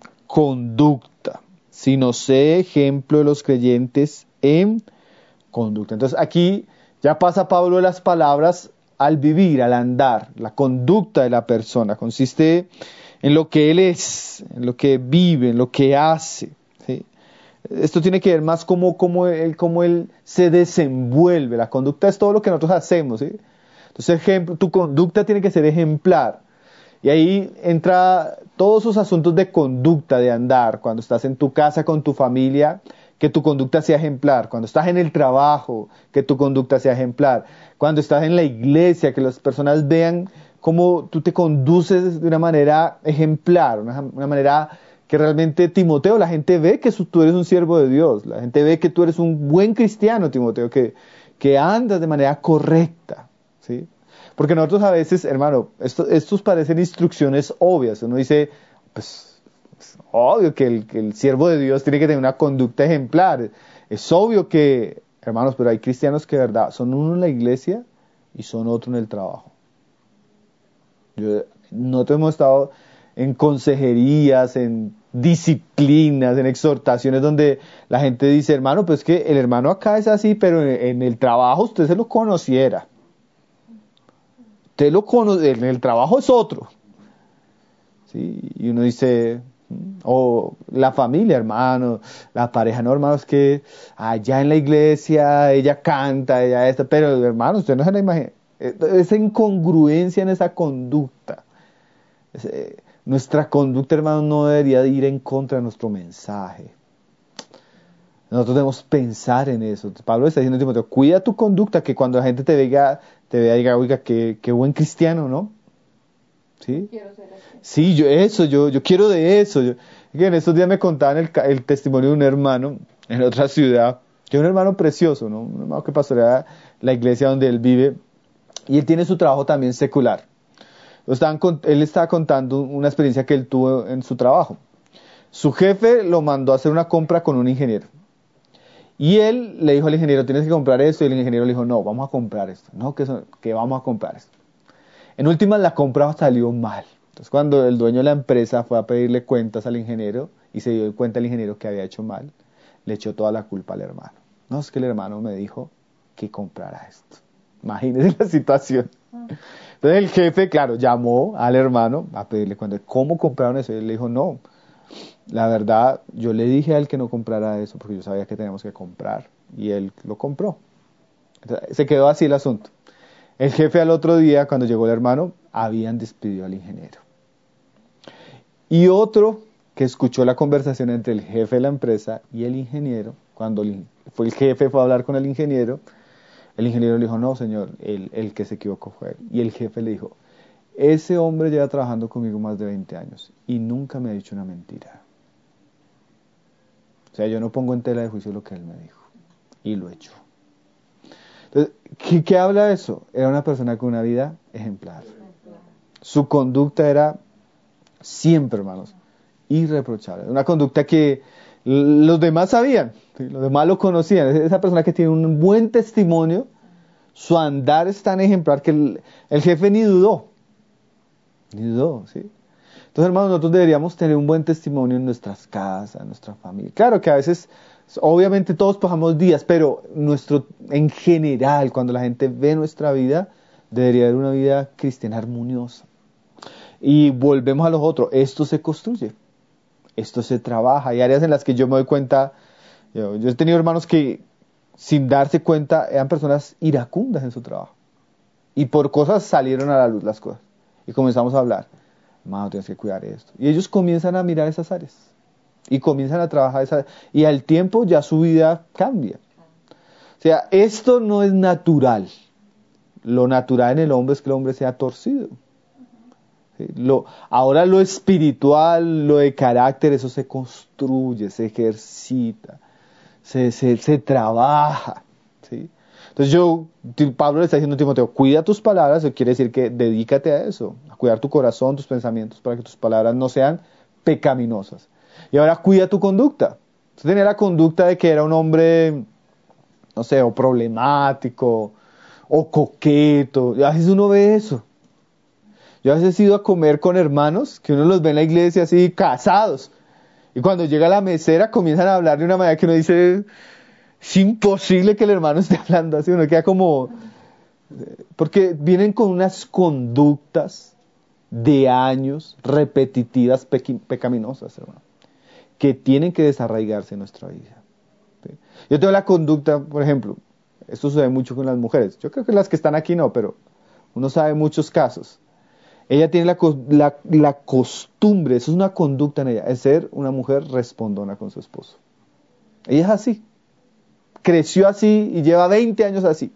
conducta. Sino sé ejemplo de los creyentes en conducta. Entonces aquí ya pasa Pablo de las palabras al vivir, al andar. La conducta de la persona consiste en lo que él es, en lo que vive, en lo que hace. ¿sí? Esto tiene que ver más como, como, él, como él se desenvuelve. La conducta es todo lo que nosotros hacemos. ¿sí? Entonces, ejemplo, tu conducta tiene que ser ejemplar. Y ahí entra todos esos asuntos de conducta, de andar, cuando estás en tu casa con tu familia, que tu conducta sea ejemplar, cuando estás en el trabajo, que tu conducta sea ejemplar, cuando estás en la iglesia, que las personas vean cómo tú te conduces de una manera ejemplar, una, una manera que realmente, Timoteo, la gente ve que tú eres un siervo de Dios, la gente ve que tú eres un buen cristiano, Timoteo, que, que andas de manera correcta, ¿sí? Porque nosotros a veces, hermano, esto, estos parecen instrucciones obvias. Uno dice, pues, es obvio que el, que el siervo de Dios tiene que tener una conducta ejemplar. Es obvio que, hermanos, pero hay cristianos que de verdad son uno en la iglesia y son otro en el trabajo. Yo, nosotros hemos estado en consejerías, en disciplinas, en exhortaciones donde la gente dice, hermano, pues que el hermano acá es así, pero en, en el trabajo usted se lo conociera. Usted lo conoce, en el trabajo es otro. ¿Sí? Y uno dice, o la familia, hermano, la pareja, no, hermano, es que allá en la iglesia ella canta, ella esta, pero hermano, usted no se la imagina. Esa incongruencia en esa conducta. Ese, nuestra conducta, hermano, no debería ir en contra de nuestro mensaje. Nosotros debemos pensar en eso. Pablo está diciendo a Timoteo, cuida tu conducta, que cuando la gente te vea, te vea y diga, oiga, qué, qué buen cristiano, ¿no? ¿Sí? Quiero ser así. Sí, yo eso, yo, yo quiero de eso. Yo, que en estos días me contaban el, el testimonio de un hermano en otra ciudad, que es un hermano precioso, ¿no? Un hermano que pastorea la iglesia donde él vive, y él tiene su trabajo también secular. Estaban, él estaba contando una experiencia que él tuvo en su trabajo. Su jefe lo mandó a hacer una compra con un ingeniero. Y él le dijo al ingeniero, tienes que comprar esto. Y el ingeniero le dijo, no, vamos a comprar esto. No, que, son, que vamos a comprar esto. En últimas, la compra salió mal. Entonces, cuando el dueño de la empresa fue a pedirle cuentas al ingeniero y se dio cuenta el ingeniero que había hecho mal, le echó toda la culpa al hermano. No, es que el hermano me dijo que comprara esto. Imagínense la situación. Entonces el jefe, claro, llamó al hermano a pedirle cuenta. ¿Cómo compraron eso? Y él le dijo, no, la verdad, yo le dije a él que no comprara eso porque yo sabía que teníamos que comprar. Y él lo compró. Entonces, se quedó así el asunto. El jefe al otro día, cuando llegó el hermano, habían despedido al ingeniero. Y otro que escuchó la conversación entre el jefe de la empresa y el ingeniero, cuando el, fue el jefe fue a hablar con el ingeniero, el ingeniero le dijo, no señor, el, el que se equivocó fue él. Y el jefe le dijo, ese hombre lleva trabajando conmigo más de veinte años y nunca me ha dicho una mentira. O sea, yo no pongo en tela de juicio lo que él me dijo. Y lo echó. Entonces, ¿qué, qué habla de eso? Era una persona con una vida ejemplar. Su conducta era siempre, hermanos, irreprochable. Una conducta que los demás sabían, ¿sí? Los demás lo conocían. Esa persona que tiene un buen testimonio, su andar es tan ejemplar que el, el jefe ni dudó. Ni dudó, ¿sí? Entonces, hermanos, nosotros deberíamos tener un buen testimonio en nuestras casas, en nuestra familia. Claro que a veces, obviamente todos pasamos días, pero nuestro, en general, cuando la gente ve nuestra vida, debería haber una vida cristiana armoniosa. Y volvemos a los otros, esto se construye, esto se trabaja. Hay áreas en las que yo me doy cuenta, yo, yo he tenido hermanos que sin darse cuenta eran personas iracundas en su trabajo. Y por cosas salieron a la luz las cosas. Y comenzamos a hablar, hermano, tienes que cuidar esto. Y ellos comienzan a mirar esas áreas. Y comienzan a trabajar esas áreas. Y al tiempo ya su vida cambia. O sea, esto no es natural. Lo natural en el hombre es que el hombre sea torcido. ¿Sí? Lo, ahora lo espiritual, lo de carácter, eso se construye, se ejercita, se, se, se trabaja. ¿Sí? Entonces yo, Pablo le está diciendo a Timoteo, cuida tus palabras, eso quiere decir que dedícate a eso, a cuidar tu corazón, tus pensamientos, para que tus palabras no sean pecaminosas. Y ahora cuida tu conducta. Usted tenía la conducta de que era un hombre, no sé, o problemático, o coqueto, y a veces uno ve eso. Yo a veces he ido a comer con hermanos, que uno los ve en la iglesia así, casados, y cuando llega la mesera comienzan a hablar de una manera que uno dice... Es imposible que el hermano esté hablando así, uno queda como... Porque vienen con unas conductas de años repetitivas pequi- pecaminosas, hermano, que tienen que desarraigarse en nuestra vida. ¿Sí? Yo tengo la conducta, por ejemplo, esto sucede mucho con las mujeres, yo creo que las que están aquí no, pero uno sabe muchos casos. Ella tiene la, la, la costumbre, eso es una conducta en ella, es ser una mujer respondona con su esposo. Ella es así. Creció así y lleva veinte años así.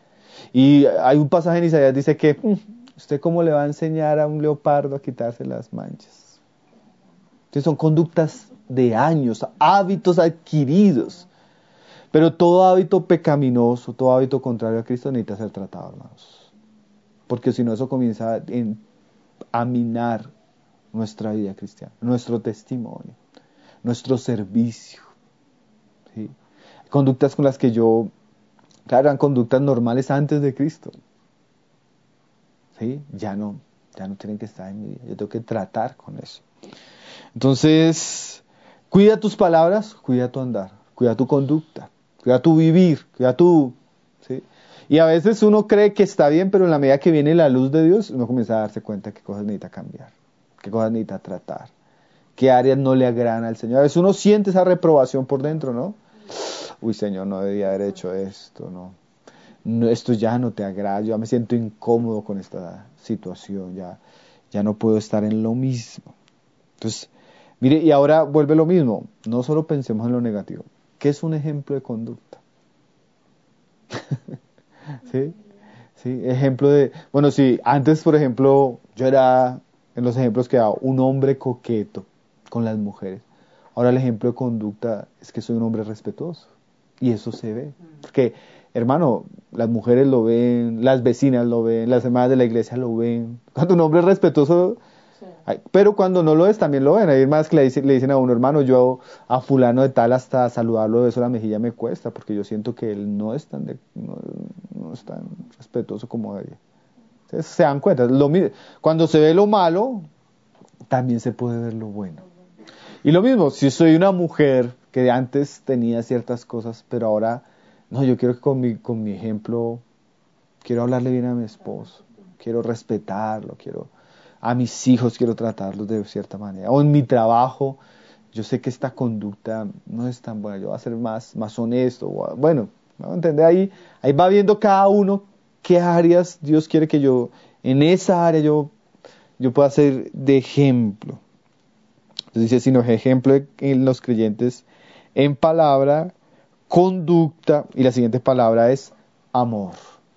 Y hay un pasaje en Isaías que dice que ¿usted cómo le va a enseñar a un leopardo a quitarse las manchas? Entonces son conductas de años, hábitos adquiridos. Pero todo hábito pecaminoso, todo hábito contrario a Cristo necesita ser tratado, hermanos. porque si no eso comienza a, en, a minar nuestra vida cristiana, nuestro testimonio, nuestro servicio. ¿Sí? Conductas con las que yo, claro, eran conductas normales antes de Cristo. ¿Sí? Ya no, ya no tienen que estar en mi vida. Yo tengo que tratar con eso. Entonces, cuida tus palabras, cuida tu andar, cuida tu conducta, cuida tu vivir, cuida tu... ¿sí? Y a veces uno cree que está bien, pero en la medida que viene la luz de Dios, uno comienza a darse cuenta que cosas necesita cambiar, qué cosas necesita tratar, qué áreas no le agradan al Señor. A veces uno siente esa reprobación por dentro, ¿no? Uy, Señor, no debía haber hecho esto, ¿no? no esto ya no te agrada, yo ya me siento incómodo con esta situación, ya, ya no puedo estar en lo mismo. Entonces, mire, y ahora vuelve lo mismo, no solo pensemos en lo negativo, ¿qué es un ejemplo de conducta? ¿Sí? ¿Sí? Ejemplo de, bueno, sí, antes, por ejemplo, yo era, en los ejemplos que he dado, un hombre coqueto con las mujeres. Ahora el ejemplo de conducta es que soy un hombre respetuoso. Y eso se ve. Porque, hermano, las mujeres lo ven, las vecinas lo ven, las hermanas de la iglesia lo ven. Cuando un hombre es respetuoso, sí. Hay, pero cuando no lo es, también lo ven. Hay más que le dicen, le dicen a uno, hermano, yo a fulano de tal hasta saludarlo de eso a la mejilla me cuesta, porque yo siento que él no es tan, de, no, no es tan respetuoso como debería. Entonces, se dan cuenta. Lo, cuando se ve lo malo, también se puede ver lo bueno. Y lo mismo, si soy una mujer que antes tenía ciertas cosas, pero ahora, no, yo quiero que con mi, con mi ejemplo, quiero hablarle bien a mi esposo, quiero respetarlo, quiero a mis hijos quiero tratarlos de cierta manera. O en mi trabajo, yo sé que esta conducta no es tan buena, yo voy a ser más, más honesto. O, bueno, ¿no? ¿Entendés? Ahí, ahí va viendo cada uno qué áreas Dios quiere que yo, en esa área yo, yo pueda ser de ejemplo. Entonces dice, sino ejemplo en los creyentes en palabra, conducta, y la siguiente palabra es amor.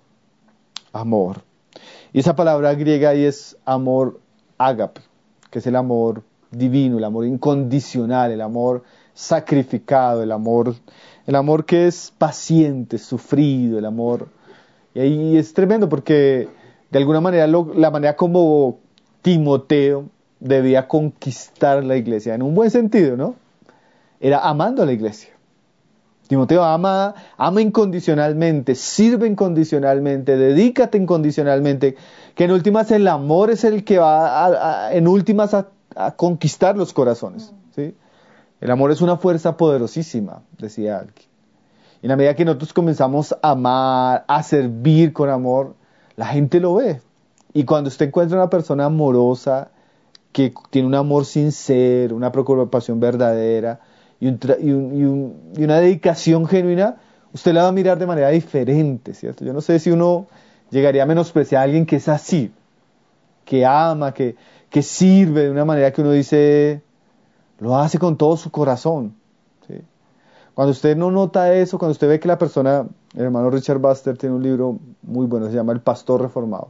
Amor. Y esa palabra griega ahí es amor ágape, que es el amor divino, el amor incondicional, el amor sacrificado, el amor, el amor que es paciente, sufrido, el amor. Y ahí es tremendo porque de alguna manera lo, la manera como Timoteo debía conquistar la iglesia, en un buen sentido, ¿no? Era amando a la iglesia. Timoteo ama, ama incondicionalmente, sirve incondicionalmente, dedícate incondicionalmente, que en últimas el amor es el que va a, a, en últimas a, a conquistar los corazones, ¿sí? El amor es una fuerza poderosísima, decía alguien. Y en la medida que nosotros comenzamos a amar, a servir con amor, la gente lo ve. Y cuando usted encuentra una persona amorosa, que tiene un amor sincero, una preocupación verdadera y, un tra- y, un, y, un, y una dedicación genuina, usted la va a mirar de manera diferente, ¿cierto? Yo no sé si uno llegaría a menospreciar a alguien que es así, que ama, que, que sirve de una manera que uno dice, lo hace con todo su corazón, ¿sí? Cuando usted no nota eso, cuando usted ve que la persona, el hermano Richard Baxter tiene un libro muy bueno, se llama El Pastor Reformado.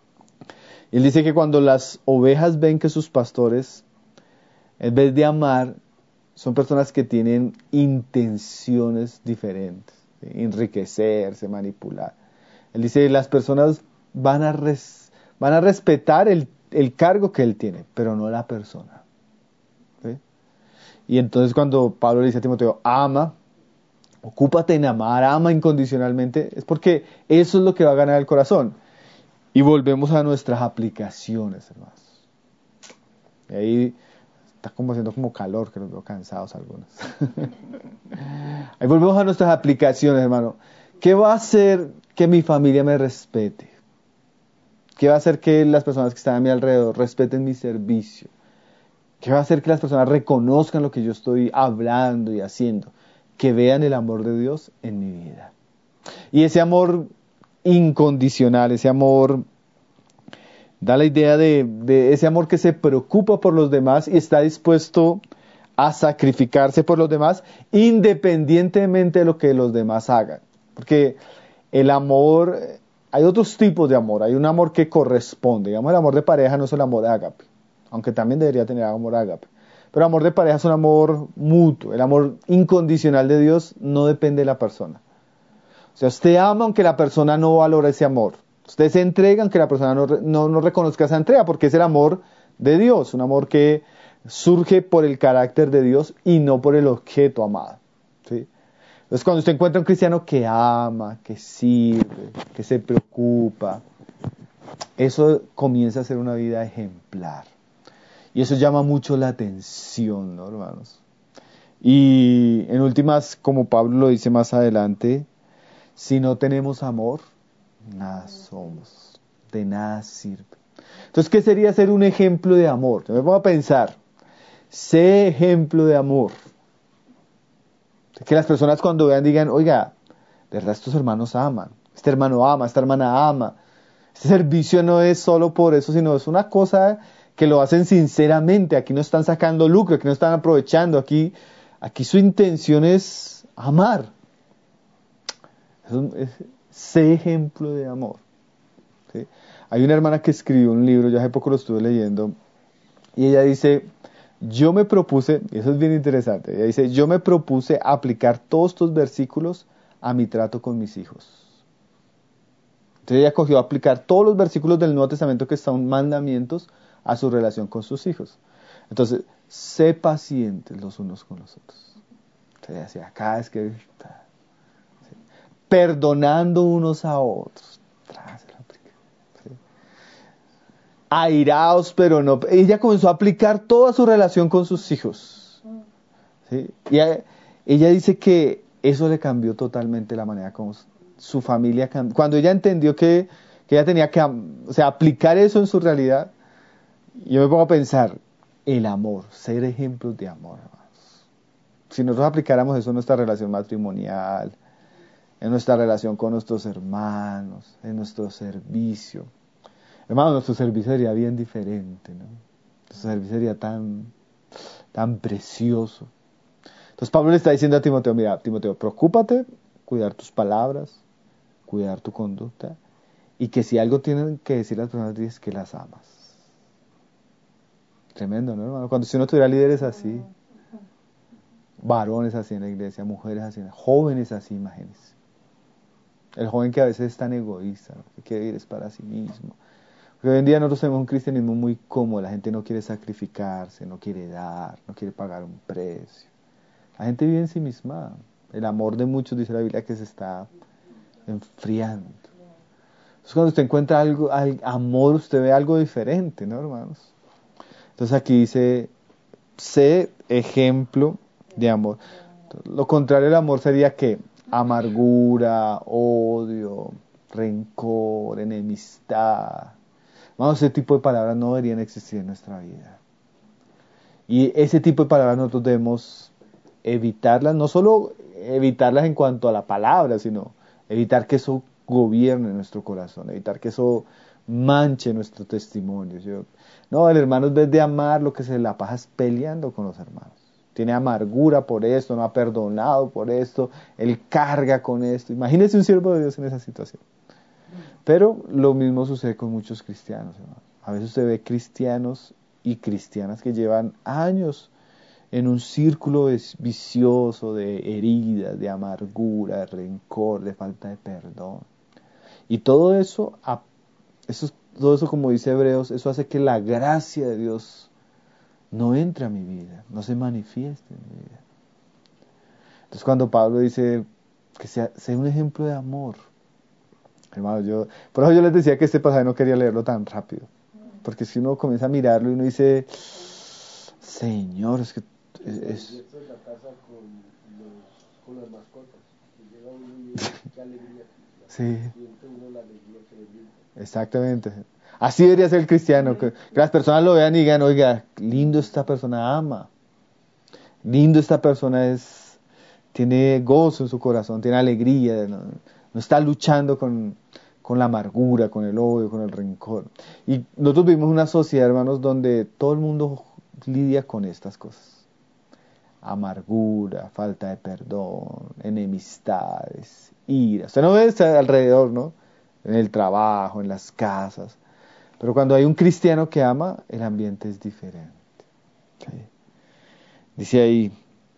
Y él dice que cuando las ovejas ven que sus pastores, en vez de amar, son personas que tienen intenciones diferentes, ¿sí? Enriquecerse, manipular. Él dice, las personas van a, res, van a respetar el, el cargo que él tiene, pero no la persona, ¿sí? Y entonces cuando Pablo le dice a Timoteo, ama, ocúpate en amar, ama incondicionalmente, es porque eso es lo que va a ganar el corazón. Y volvemos a nuestras aplicaciones, hermanos. Y ahí está como haciendo como calor, que los veo cansados algunos. Ahí volvemos a nuestras aplicaciones, hermano. ¿Qué va a hacer que mi familia me respete? ¿Qué va a hacer que las personas que están a mi alrededor respeten mi servicio? ¿Qué va a hacer que las personas reconozcan lo que yo estoy hablando y haciendo? Que vean el amor de Dios en mi vida. Y ese amor incondicional, ese amor, da la idea de, de ese amor que se preocupa por los demás y está dispuesto a sacrificarse por los demás independientemente de lo que los demás hagan. Porque el amor, hay otros tipos de amor, hay un amor que corresponde, digamos el amor de pareja no es el amor ágape, aunque también debería tener amor ágape. Pero el amor de pareja es un amor mutuo, el amor incondicional de Dios no depende de la persona. O sea, usted ama aunque la persona no valora ese amor. Usted se entrega aunque la persona no, no, no reconozca esa entrega, porque es el amor de Dios, un amor que surge por el carácter de Dios y no por el objeto amado. ¿Sí? Entonces, cuando usted encuentra un cristiano que ama, que sirve, que se preocupa, eso comienza a ser una vida ejemplar. Y eso llama mucho la atención, ¿no, hermanos? Y en últimas, como Pablo lo dice más adelante, si no tenemos amor, nada somos, de nada sirve. Entonces, ¿qué sería ser un ejemplo de amor? Yo me pongo a pensar, sé ejemplo de amor. Que las personas cuando vean digan, oiga, de verdad estos hermanos aman, este hermano ama, esta hermana ama. Este servicio no es solo por eso, sino es una cosa que lo hacen sinceramente. Aquí no están sacando lucro, aquí no están aprovechando, aquí, aquí su intención es amar. Es un, es, sé ejemplo de amor. ¿Sí? Hay una hermana que escribió un libro, yo hace poco lo estuve leyendo, y ella dice, yo me propuse, y eso es bien interesante, ella dice, yo me propuse aplicar todos estos versículos a mi trato con mis hijos. Entonces ella cogió a aplicar todos los versículos del Nuevo Testamento que son mandamientos a su relación con sus hijos. Entonces, sé pacientes los unos con los otros. Entonces decía, acá es que... ¿sí? Perdonando unos a otros. ¿Sí? Airaos, pero no... Ella comenzó a aplicar toda su relación con sus hijos. ¿Sí? Y ella, ella dice que eso le cambió totalmente la manera como su familia cambió. Cuando ella entendió que, que ella tenía que, o sea, aplicar eso en su realidad, yo me pongo a pensar, el amor, ser ejemplos de amor, hermanos. Si nosotros aplicáramos eso en nuestra relación matrimonial, en nuestra relación con nuestros hermanos, en nuestro servicio, hermanos, nuestro servicio sería bien diferente, ¿no? Nuestro servicio sería tan, tan precioso. Entonces Pablo le está diciendo a Timoteo, mira, Timoteo, preocúpate, cuidar tus palabras, cuidar tu conducta, y que si algo tienen que decir las personas, dices que las amas. Tremendo, ¿no, hermano? Cuando si uno tuviera líderes así, varones así en la iglesia, mujeres así, jóvenes así, imagínense. El joven que a veces es tan egoísta, ¿no? Que quiere vivir es para sí mismo. Porque hoy en día nosotros tenemos un cristianismo muy cómodo, la gente no quiere sacrificarse, no quiere dar, no quiere pagar un precio. La gente vive en sí misma. El amor de muchos, dice la Biblia, que se está enfriando. Entonces cuando usted encuentra algo, amor, usted ve algo diferente, ¿no, hermanos? Entonces aquí dice, sé ejemplo de amor. Lo contrario del amor sería que amargura, odio, rencor, enemistad. Vamos, ese tipo de palabras no deberían existir en nuestra vida. Y ese tipo de palabras nosotros debemos evitarlas, no solo evitarlas en cuanto a la palabra, sino evitar que eso gobierne nuestro corazón, evitar que eso manche nuestro testimonio. Yo, no, el hermano en vez de amar, lo que se la pasa es peleando con los hermanos. Tiene amargura por esto, no ha perdonado por esto, él carga con esto. Imagínese un siervo de Dios en esa situación. Pero lo mismo sucede con muchos cristianos, hermano. A veces usted ve cristianos y cristianas que llevan años en un círculo vicioso de heridas, de amargura, de rencor, de falta de perdón. Y todo eso, eso, todo eso, como dice Hebreos, eso hace que la gracia de Dios no entre a mi vida, no se manifieste en mi vida. Entonces cuando Pablo dice que sea, sea un ejemplo de amor, hermano, yo, por eso yo les decía que este pasaje no quería leerlo tan rápido, porque si uno comienza a mirarlo y uno dice, Señor, es que es, es... Esto es la casa con, los, con las mascotas. Llega uno y qué alegría. Sí. Siente uno la alegría que le brinda. Exactamente. Así debería ser el cristiano, que, que las personas lo vean y digan, oiga, lindo esta persona ama. Lindo esta persona es, tiene gozo en su corazón, tiene alegría, no, no está luchando con, con la amargura, con el odio, con el rencor. Y nosotros vivimos una sociedad, hermanos, donde todo el mundo lidia con estas cosas. Amargura, falta de perdón, enemistades, ira. Usted no ve esto alrededor, ¿no? En el trabajo, en las casas. Pero cuando hay un cristiano que ama, el ambiente es diferente. ¿Sí? Dice ahí,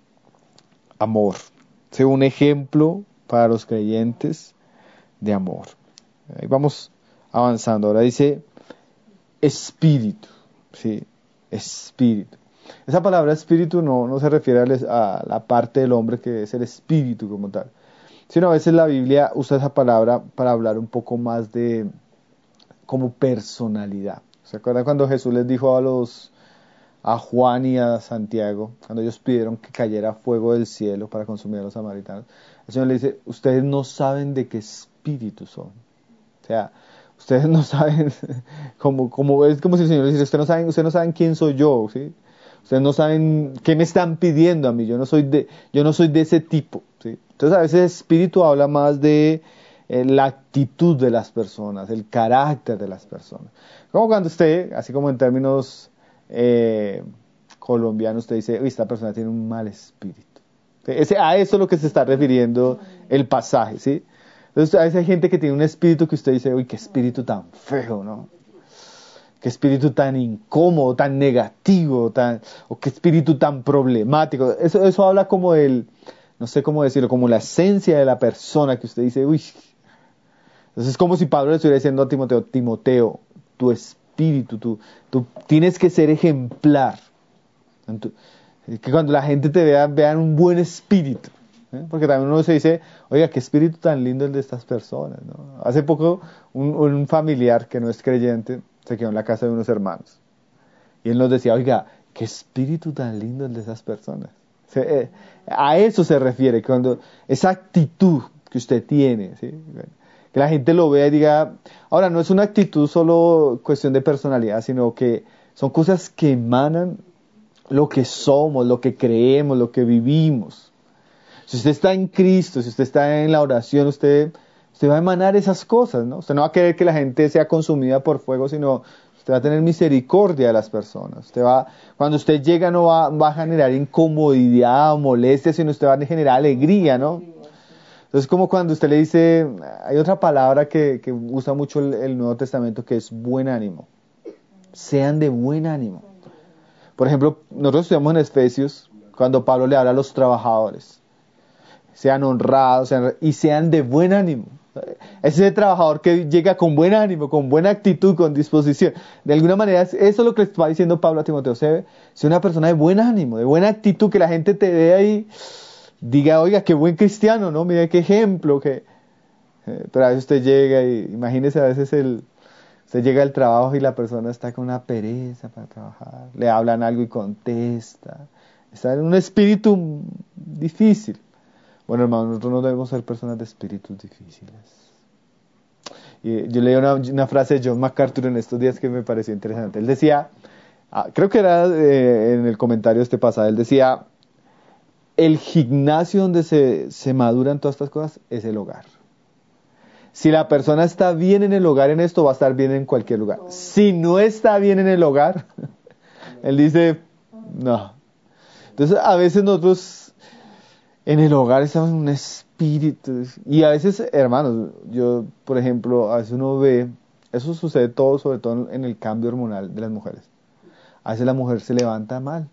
amor. Sé un ejemplo para los creyentes de amor. Ahí vamos avanzando. Ahora dice espíritu, ¿sí? Espíritu. Esa palabra espíritu no, no se refiere a, a la parte del hombre que es el espíritu como tal, sino a veces la Biblia usa esa palabra para hablar un poco más de como personalidad. ¿Se acuerdan cuando Jesús les dijo a los a Juan y a Santiago, cuando ellos pidieron que cayera fuego del cielo para consumir a los samaritanos? El Señor le dice, ustedes no saben de qué espíritu son. O sea, ustedes no saben, como, como, es como si el Señor les dice, ustedes no saben, ustedes no saben quién soy yo, ¿sí? Ustedes no saben qué me están pidiendo a mí, yo no soy de, yo no soy de ese tipo, ¿sí? Entonces a veces espíritu habla más de eh, la actitud de las personas, el carácter de las personas. Como cuando usted, así como en términos eh, colombianos, usted dice, uy, esta persona tiene un mal espíritu. Ese, a eso es lo que se está refiriendo el pasaje, ¿sí? Entonces a veces hay gente que tiene un espíritu que usted dice, uy, qué espíritu tan feo, ¿no? Qué espíritu tan incómodo, tan negativo, tan, o qué espíritu tan problemático. Eso, eso habla como del, no sé cómo decirlo, como la esencia de la persona que usted dice, uy. Entonces es como si Pablo le estuviera diciendo a Timoteo, Timoteo, tu espíritu, tú, tú tienes que ser ejemplar. Que cuando la gente te vea, vean un buen espíritu. ¿eh? Porque también uno se dice, oiga, qué espíritu tan lindo el de estas personas, ¿no? Hace poco un, un familiar que no es creyente se quedó en la casa de unos hermanos. Y él nos decía, oiga, qué espíritu tan lindo el de esas personas. Se, eh, a eso se refiere, cuando esa actitud que usted tiene, ¿sí? Que la gente lo vea y diga, ahora no es una actitud solo cuestión de personalidad, sino que son cosas que emanan lo que somos, lo que creemos, lo que vivimos. Si usted está en Cristo, si usted está en la oración, usted, usted va a emanar esas cosas, ¿no? Usted no va a querer que la gente sea consumida por fuego, sino usted va a tener misericordia de las personas. Usted va, cuando usted llega no va, va a generar incomodidad o molestia, sino usted va a generar alegría, ¿no? Entonces, como cuando usted le dice, hay otra palabra que, que usa mucho el, el Nuevo Testamento, que es buen ánimo. Sean de buen ánimo. Por ejemplo, nosotros estudiamos en Efesios, cuando Pablo le habla a los trabajadores. Sean honrados sean, y sean de buen ánimo. Ese trabajador que llega con buen ánimo, con buena actitud, con disposición. De alguna manera, eso es lo que le está diciendo Pablo a Timoteo. Sea una persona de buen ánimo, de buena actitud, que la gente te vea y diga, oiga, qué buen cristiano, ¿no? Mira qué ejemplo. Que... Eh, pero a veces usted llega y imagínese a veces el... Usted llega al trabajo y la persona está con una pereza para trabajar. Le hablan algo y contesta. Está en un espíritu difícil. Bueno, hermano, nosotros no debemos ser personas de espíritus difíciles. Y yo leí una, una frase de John MacArthur en estos días que me pareció interesante. Él decía, ah, creo que era eh, en el comentario de este pasaje, él decía, el gimnasio donde se, se maduran todas estas cosas es el hogar. Si la persona está bien en el hogar en esto, va a estar bien en cualquier lugar. Si no está bien en el hogar, él dice, no. Entonces, a veces nosotros en el hogar estamos en un espíritu. Y a veces, hermanos, yo, por ejemplo, a veces uno ve, eso sucede todo, sobre todo en el cambio hormonal de las mujeres. A veces la mujer se levanta mal.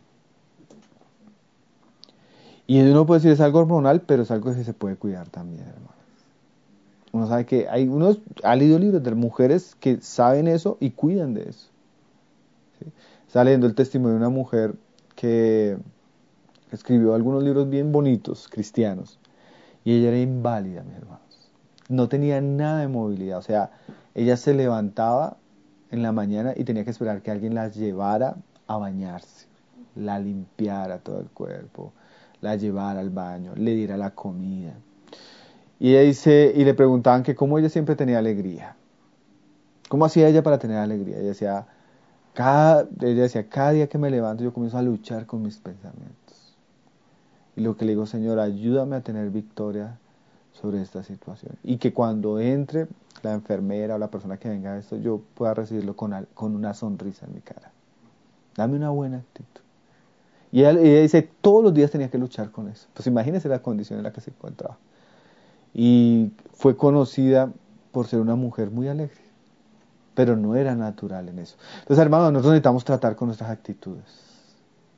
Y uno puede decir, es algo hormonal, pero es algo que se puede cuidar también, hermano. Uno sabe que hay unos, ha leído libros de mujeres que saben eso y cuidan de eso. ¿Sí? Está leyendo el testimonio de una mujer que escribió algunos libros bien bonitos, cristianos, y ella era inválida, mis hermanos. No tenía nada de movilidad, o sea, ella se levantaba en la mañana y tenía que esperar que alguien la llevara a bañarse, la limpiara todo el cuerpo, la llevara al baño, le diera la comida. Y ella dice, y le preguntaban que cómo ella siempre tenía alegría. ¿Cómo hacía ella para tener alegría? Ella decía, cada, ella decía, cada día que me levanto yo comienzo a luchar con mis pensamientos. Y lo que le digo, Señor, ayúdame a tener victoria sobre esta situación. Y que cuando entre la enfermera o la persona que venga a esto, yo pueda recibirlo con, con una sonrisa en mi cara. Dame una buena actitud. Y ella, ella dice, todos los días tenía que luchar con eso. Pues imagínese la condición en la que se encontraba. Y fue conocida por ser una mujer muy alegre, pero no era natural en eso. Entonces, hermanos, nosotros necesitamos tratar con nuestras actitudes,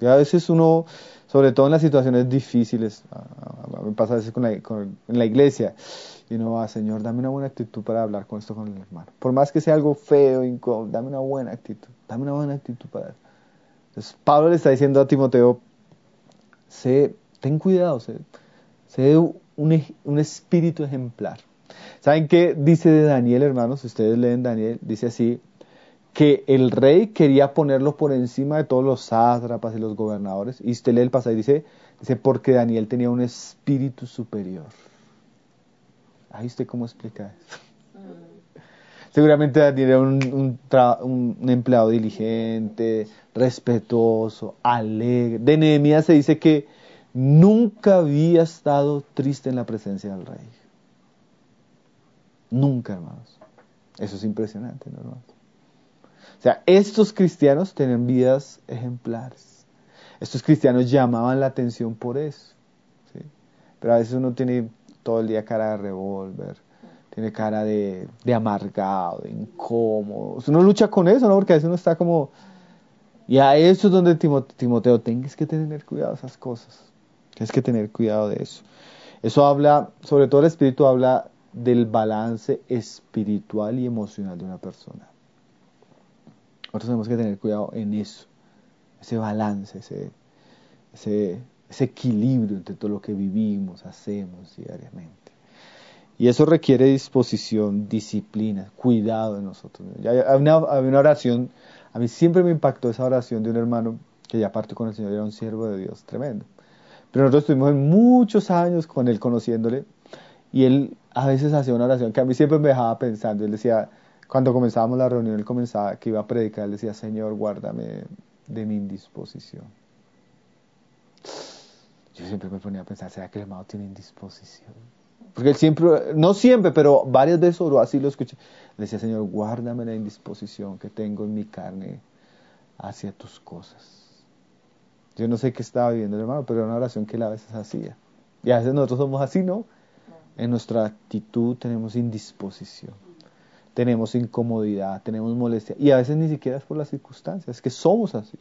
Que a veces uno, sobre todo en las situaciones difíciles, a, a, me pasa a veces con la, con, en la iglesia, y uno va, Señor, dame una buena actitud para hablar con esto con el hermano. Por más que sea algo feo, incómodo, dame una buena actitud, dame una buena actitud para eso. Entonces Pablo le está diciendo a Timoteo, sé, ten cuidado, sé, sé un, un espíritu ejemplar. ¿Saben qué dice de Daniel, hermanos? Si ustedes leen Daniel, dice así, que el rey quería ponerlo por encima de todos los sátrapas y los gobernadores. Y usted lee el pasaje y dice, dice, porque Daniel tenía un espíritu superior. ¿Ahí usted cómo explica eso? Mm. Seguramente Daniel era un, un, tra, un, un empleado diligente, respetuoso, alegre. De Nehemías se dice que nunca había estado triste en la presencia del rey. Nunca, hermanos. Eso es impresionante, ¿no, hermanos? O sea, estos cristianos tenían vidas ejemplares. Estos cristianos llamaban la atención por eso, ¿sí? Pero a veces uno tiene todo el día cara de revólver, tiene cara de, de amargado, de incómodo. Uno lucha con eso, ¿no? Porque a veces uno está como... Y a eso es donde Timoteo, Timoteo tienes que tener cuidado de esas cosas. Tienes que tener cuidado de eso. Eso habla, sobre todo el espíritu habla del balance espiritual y emocional de una persona. Nosotros tenemos que tener cuidado en eso, ese balance, ese, ese, ese equilibrio entre todo lo que vivimos, hacemos diariamente. Y eso requiere disposición, disciplina, cuidado de nosotros. Había una, había una oración, a mí siempre me impactó esa oración de un hermano que ya partió con el Señor, era un siervo de Dios tremendo. Pero nosotros estuvimos muchos años con él conociéndole, y él a veces hacía una oración que a mí siempre me dejaba pensando. Él decía, cuando comenzábamos la reunión, él comenzaba, que iba a predicar, él decía, Señor, guárdame de mi indisposición. Yo siempre me ponía a pensar, ¿será que el hermano tiene indisposición? Porque él siempre, no siempre, pero varias veces oró así, lo escuché. Le decía, Señor, guárdame la indisposición que tengo en mi carne hacia tus cosas. Yo no sé qué estaba viviendo el hermano, pero era una oración que él a veces hacía. Y a veces nosotros somos así, ¿no? En nuestra actitud tenemos indisposición, tenemos incomodidad, tenemos molestia. Y a veces ni siquiera es por las circunstancias, es que somos así.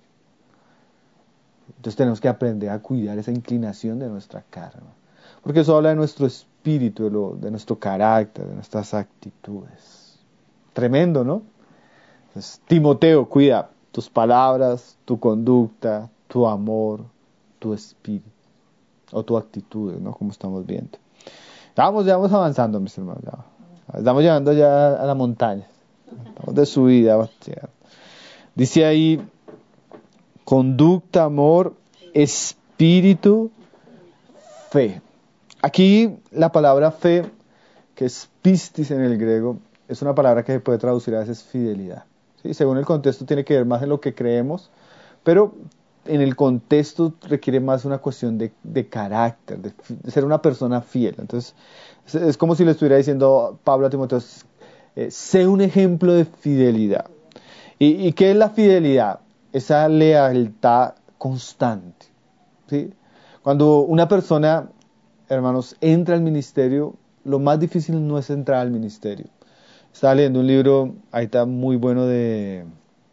Entonces tenemos que aprender a cuidar esa inclinación de nuestra carne. Porque eso habla de nuestro espíritu, de, lo, de nuestro carácter, de nuestras actitudes. Tremendo, ¿no? Entonces, Timoteo, cuida tus palabras, tu conducta, tu amor, tu espíritu. O tu actitud, ¿no? Como estamos viendo. Vamos, ya vamos avanzando, mis hermanos. Ya. Estamos llegando ya a la montaña. Estamos de subida. Dice ahí, conducta, amor, espíritu, fe. Aquí la palabra fe, que es pistis en el griego, es una palabra que se puede traducir a veces fidelidad. ¿Sí? Según el contexto tiene que ver más en lo que creemos, pero en el contexto requiere más una cuestión de, de carácter, de, de ser una persona fiel. Entonces, es, es como si le estuviera diciendo Pablo a Timoteo, eh, sé un ejemplo de fidelidad. ¿Y, y qué es la fidelidad? Esa lealtad constante. ¿Sí? Cuando una persona, hermanos, entra al ministerio, lo más difícil no es entrar al ministerio. Estaba leyendo un libro, ahí está muy bueno de...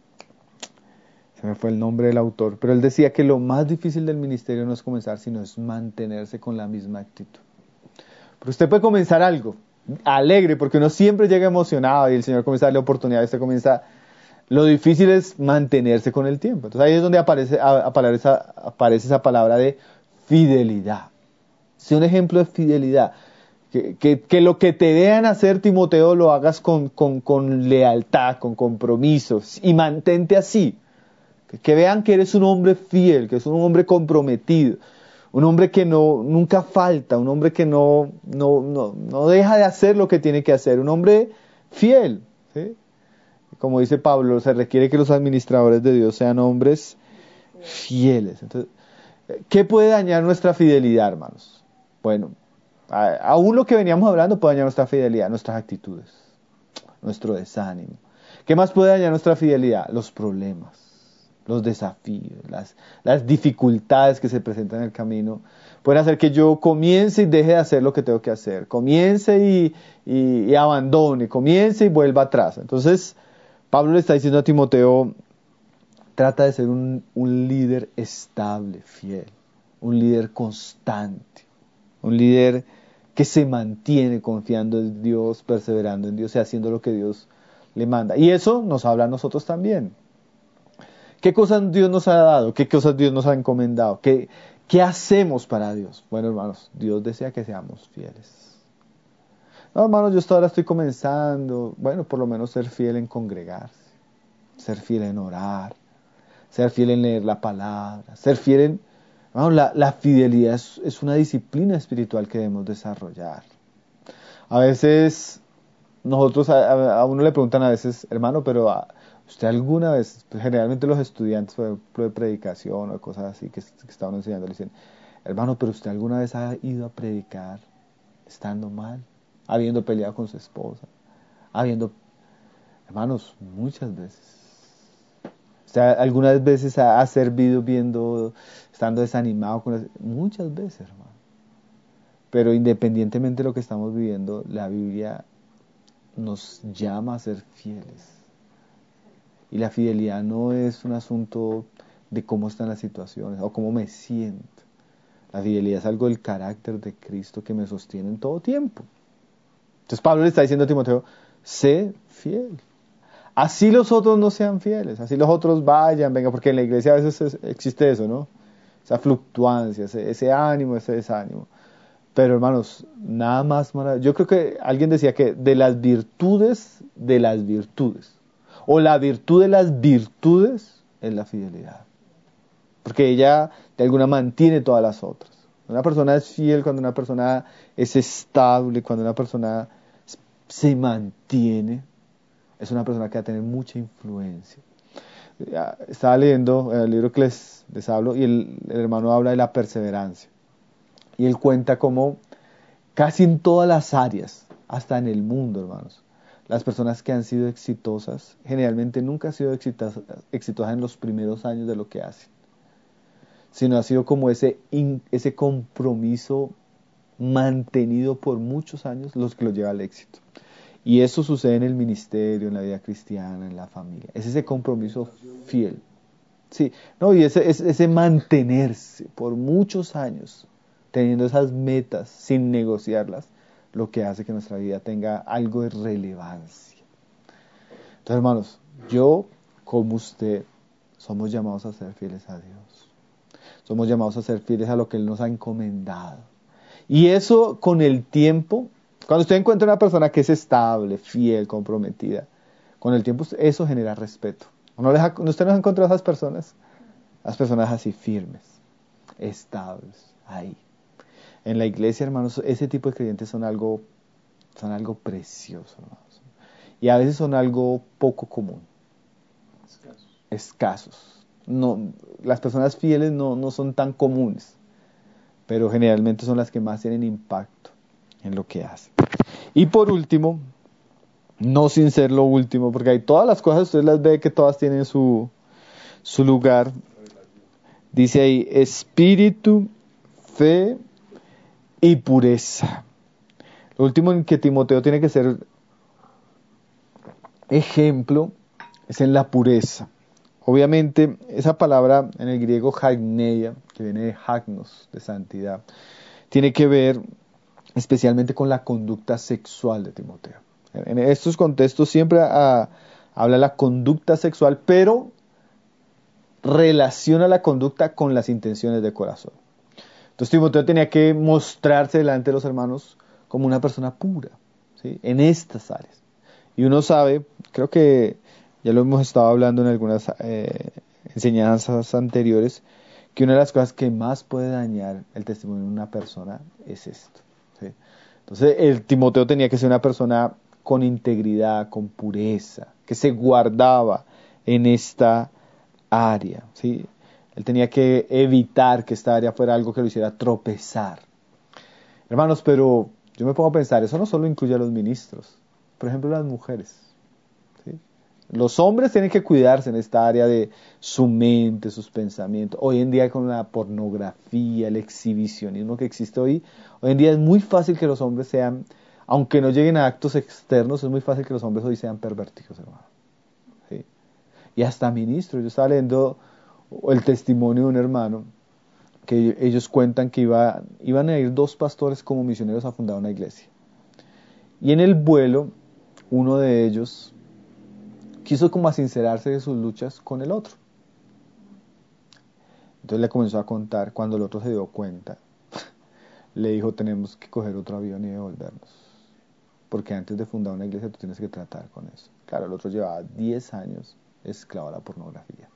Se me fue el nombre del autor, pero él decía que lo más difícil del ministerio no es comenzar, sino es mantenerse con la misma actitud. Pero usted puede comenzar algo alegre, porque uno siempre llega emocionado y el Señor comienza a darle oportunidad, usted comienza... Lo difícil es mantenerse con el tiempo. Entonces ahí es donde aparece, aparece, esa, aparece esa palabra de fidelidad. Sea un ejemplo de fidelidad. Que, que, que lo que te vean hacer, Timoteo, lo hagas con, con, con lealtad, con compromisos, y mantente así. Que, que vean que eres un hombre fiel, que es un hombre comprometido, un hombre que no nunca falta, un hombre que no, no, no, no deja de hacer lo que tiene que hacer, un hombre fiel. ¿Sí? Como dice Pablo, se requiere que los administradores de Dios sean hombres fieles. Entonces, ¿qué puede dañar nuestra fidelidad, hermanos? Bueno, aún lo que veníamos hablando puede dañar nuestra fidelidad, nuestras actitudes, nuestro desánimo. ¿Qué más puede dañar nuestra fidelidad? Los problemas, los desafíos, las, las dificultades que se presentan en el camino. Pueden hacer que yo comience y deje de hacer lo que tengo que hacer. Comience y, y, y abandone, comience y vuelva atrás. Entonces, Pablo le está diciendo a Timoteo, trata de ser un, un líder estable, fiel, un líder constante, un líder que se mantiene confiando en Dios, perseverando en Dios y haciendo lo que Dios le manda. Y eso nos habla a nosotros también. ¿Qué cosas Dios nos ha dado? ¿Qué cosas Dios nos ha encomendado? ¿Qué, qué hacemos para Dios? Bueno, hermanos, Dios desea que seamos fieles. No, hermanos, yo hasta ahora estoy comenzando. Bueno, por lo menos ser fiel en congregarse, ser fiel en orar, ser fiel en leer la palabra, ser fiel en... Hermanos, la, la fidelidad es, es una disciplina espiritual que debemos desarrollar. A veces, nosotros, a, a uno le preguntan a veces, hermano, pero... A, ¿usted alguna vez, pues generalmente los estudiantes, por ejemplo, de predicación o cosas así que, que estaban enseñando, le dicen, hermano, pero usted alguna vez ha ido a predicar estando mal, habiendo peleado con su esposa, habiendo, hermanos, muchas veces. O sea, algunas veces ha, ha servido viendo, estando desanimado, con las, muchas veces, hermano. Pero independientemente de lo que estamos viviendo, la Biblia nos llama a ser fieles. Y la fidelidad no es un asunto de cómo están las situaciones o cómo me siento. La fidelidad es algo del carácter de Cristo que me sostiene en todo tiempo. Entonces Pablo le está diciendo a Timoteo, sé fiel. Así los otros no sean fieles, así los otros vayan, venga, porque en la iglesia a veces existe eso, ¿no? Esa fluctuancia, ese, ese ánimo, ese desánimo. Pero hermanos, nada más maravilloso. Yo creo que alguien decía que de las virtudes, de las virtudes, o la virtud de las virtudes es la fidelidad. Porque ella de alguna mantiene todas las otras. Una persona es fiel cuando una persona es estable, cuando una persona se mantiene. Es una persona que va a tener mucha influencia. Estaba leyendo el libro que les, les hablo y el, el hermano habla de la perseverancia. Y él cuenta cómo casi en todas las áreas, hasta en el mundo, hermanos, las personas que han sido exitosas, generalmente nunca han sido exitosas, exitosas en los primeros años de lo que hacen, sino ha sido como ese, in, ese compromiso mantenido por muchos años los que los lleva al éxito. Y eso sucede en el ministerio, en la vida cristiana, en la familia. Es ese compromiso fiel. Sí, no, y ese, ese, ese mantenerse por muchos años, teniendo esas metas sin negociarlas, lo que hace que nuestra vida tenga algo de relevancia. Entonces, hermanos, yo, como usted, somos llamados a ser fieles a Dios. Somos llamados a ser fieles a lo que Él nos ha encomendado. Y eso, con el tiempo, cuando usted encuentra una persona que es estable, fiel, comprometida, con el tiempo eso genera respeto. ¿No les ha, ¿Usted no ha encontrado a esas personas? Las personas así firmes, estables, ahí. En la iglesia, hermanos, ese tipo de creyentes son algo, son algo precioso, hermanos. Y a veces son algo poco común. Escasos. Escasos. No, las personas fieles no, no son tan comunes, pero generalmente son las que más tienen impacto en lo que hacen. Y por último, no sin ser lo último, porque hay todas las cosas, usted las ve que todas tienen su, su lugar. Dice ahí, espíritu, fe y pureza. Lo último en que Timoteo tiene que ser ejemplo es en la pureza. Obviamente, esa palabra en el griego hagneia, que viene de hagnos, de santidad, tiene que ver especialmente con la conducta sexual de Timoteo. En estos contextos siempre a, habla la conducta sexual, pero relaciona la conducta con las intenciones de corazón. Entonces Timoteo tenía que mostrarse delante de los hermanos como una persona pura, ¿sí? En estas áreas. Y uno sabe, creo que ya lo hemos estado hablando en algunas eh, enseñanzas anteriores, que una de las cosas que más puede dañar el testimonio de una persona es esto, ¿sí? Entonces el Timoteo tenía que ser una persona con integridad, con pureza, que se guardaba en esta área, ¿sí? Él tenía que evitar que esta área fuera algo que lo hiciera tropezar. Hermanos, pero yo me pongo a pensar, eso no solo incluye a los ministros, por ejemplo las mujeres, ¿sí? Los hombres tienen que cuidarse en esta área de su mente, sus pensamientos. Hoy en día con la pornografía, el exhibicionismo que existe hoy, hoy en día es muy fácil que los hombres sean, aunque no lleguen a actos externos, es muy fácil que los hombres hoy sean pervertidos, hermano. ¿Sí? y hasta ministros. Yo estaba leyendo el testimonio de un hermano que ellos cuentan que iba, iban a ir dos pastores como misioneros a fundar una iglesia. Y en el vuelo, uno de ellos quiso como sincerarse de sus luchas con el otro. Entonces le comenzó a contar, cuando el otro se dio cuenta, le dijo, tenemos que coger otro avión y devolvernos. Porque antes de fundar una iglesia tú tienes que tratar con eso. Claro, el otro llevaba diez años esclavo a la pornografía.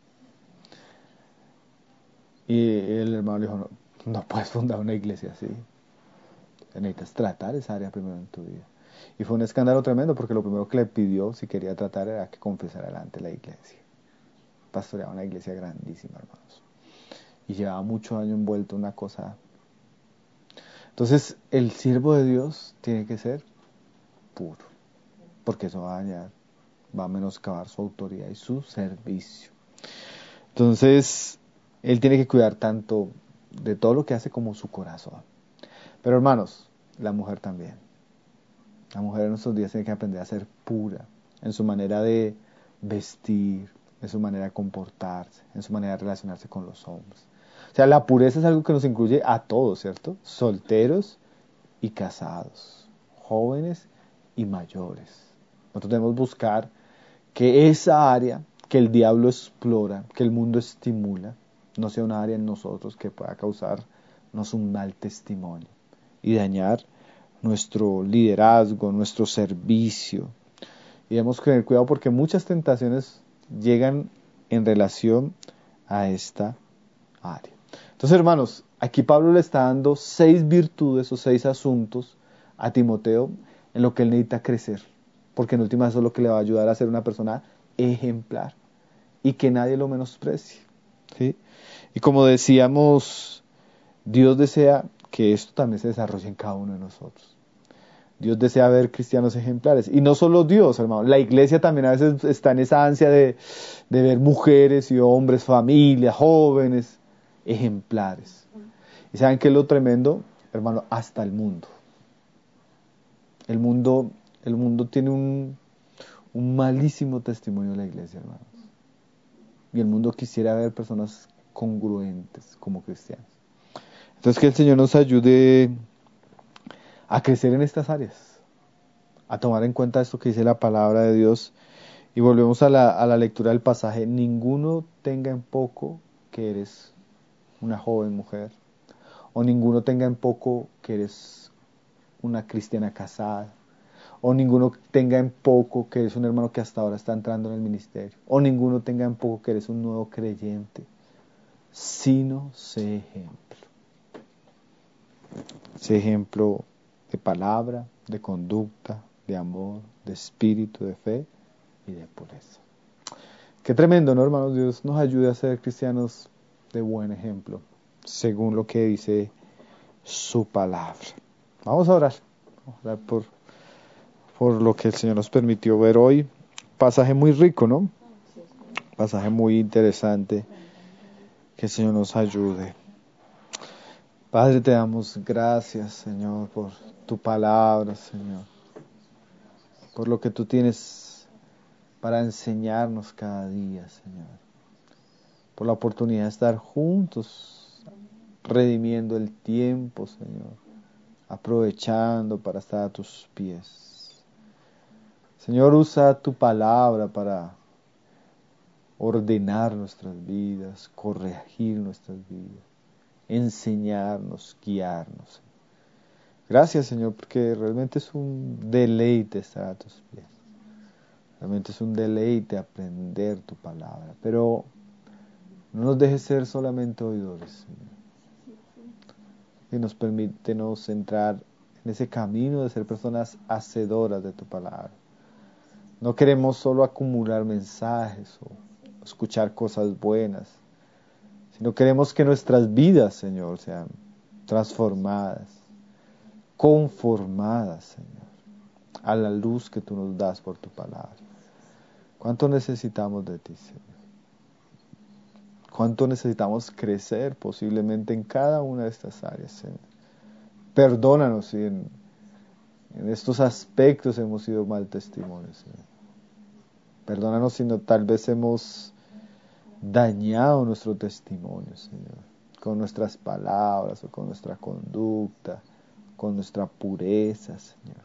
Y el hermano le dijo, no, no puedes fundar una iglesia así. Necesitas tratar esa área primero en tu vida. Y fue un escándalo tremendo porque lo primero que le pidió, si quería tratar, era que confesara delante de la iglesia. Pastoreaba una iglesia grandísima, hermanos. Y llevaba muchos años envuelto en una cosa. Entonces, el siervo de Dios tiene que ser puro. Porque eso va a dañar, va a menoscabar su autoridad y su servicio. Entonces, él tiene que cuidar tanto de todo lo que hace como su corazón. Pero hermanos, la mujer también. La mujer en nuestros días tiene que aprender a ser pura en su manera de vestir, en su manera de comportarse, en su manera de relacionarse con los hombres. O sea, la pureza es algo que nos incluye a todos, ¿cierto? Solteros y casados, jóvenes y mayores. Nosotros debemos buscar que esa área que el diablo explora, que el mundo estimula, no sea una área en nosotros que pueda causarnos un mal testimonio y dañar nuestro liderazgo, nuestro servicio. Y debemos tener cuidado porque muchas tentaciones llegan en relación a esta área. Entonces, hermanos, aquí Pablo le está dando seis virtudes o seis asuntos a Timoteo en lo que él necesita crecer. Porque en última eso es lo que le va a ayudar a ser una persona ejemplar y que nadie lo menosprecie, ¿sí? Y como decíamos, Dios desea que esto también se desarrolle en cada uno de nosotros. Dios desea ver cristianos ejemplares. Y no solo Dios, hermano. La iglesia también a veces está en esa ansia de, de ver mujeres y hombres, familias, jóvenes, ejemplares. ¿Y saben qué es lo tremendo? Hermano, hasta el mundo. El mundo, el mundo tiene un, un malísimo testimonio de la iglesia, hermanos. Y el mundo quisiera ver personas congruentes como cristianos. Entonces que el Señor nos ayude a crecer en estas áreas, a tomar en cuenta esto que dice la palabra de Dios. Y volvemos a la, a la lectura del pasaje. Ninguno tenga en poco que eres una joven mujer, o ninguno tenga en poco que eres una cristiana casada, o ninguno tenga en poco que eres un hermano que hasta ahora está entrando en el ministerio, o ninguno tenga en poco que eres un nuevo creyente, sino sé ejemplo. Sé ejemplo de palabra, de conducta, de amor, de espíritu, de fe y de pureza. Qué tremendo, ¿no, hermanos? Dios nos ayude a ser cristianos de buen ejemplo, según lo que dice su palabra. Vamos a orar, vamos a orar por, por lo que el Señor nos permitió ver hoy. Pasaje muy rico, ¿no? Pasaje muy interesante. Que el Señor nos ayude. Padre, te damos gracias, Señor, por tu palabra, Señor. Por lo que tú tienes para enseñarnos cada día, Señor. Por la oportunidad de estar juntos, redimiendo el tiempo, Señor. Aprovechando para estar a tus pies. Señor, usa tu palabra para ordenar nuestras vidas, corregir nuestras vidas, enseñarnos, guiarnos. Gracias, Señor, porque realmente es un deleite estar a tus pies. Realmente es un deleite aprender tu palabra. Pero no nos dejes ser solamente oidores, Señor. Y nos permítenos entrar en ese camino de ser personas hacedoras de tu palabra. No queremos solo acumular mensajes o escuchar cosas buenas, sino queremos que nuestras vidas, Señor, sean transformadas, conformadas, Señor, a la luz que tú nos das por tu palabra. ¿Cuánto necesitamos de ti, Señor? ¿Cuánto necesitamos crecer posiblemente en cada una de estas áreas, Señor? Perdónanos si en, en estos aspectos hemos sido mal testimonios, Señor. Perdónanos si no, tal vez hemos dañado nuestro testimonio, Señor, con nuestras palabras o con nuestra conducta, con nuestra pureza, Señor.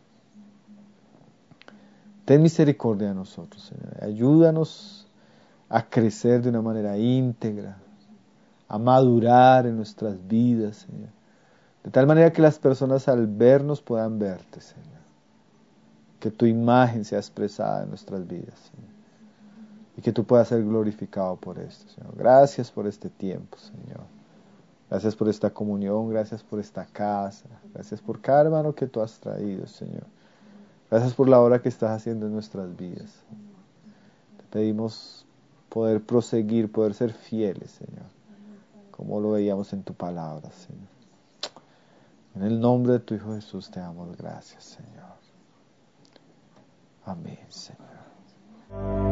Ten misericordia de nosotros, Señor. Ayúdanos a crecer de una manera íntegra, a madurar en nuestras vidas, Señor. De tal manera que las personas al vernos puedan verte, Señor. Que tu imagen sea expresada en nuestras vidas, Señor. Y que tú puedas ser glorificado por esto, Señor. Gracias por este tiempo, Señor. Gracias por esta comunión, gracias por esta casa. Gracias por cada hermano que tú has traído, Señor. Gracias por la obra que estás haciendo en nuestras vidas. Te pedimos poder proseguir, poder ser fieles, Señor, como lo veíamos en tu palabra, Señor. En el nombre de tu Hijo Jesús te damos gracias, Señor. Amén, Señor.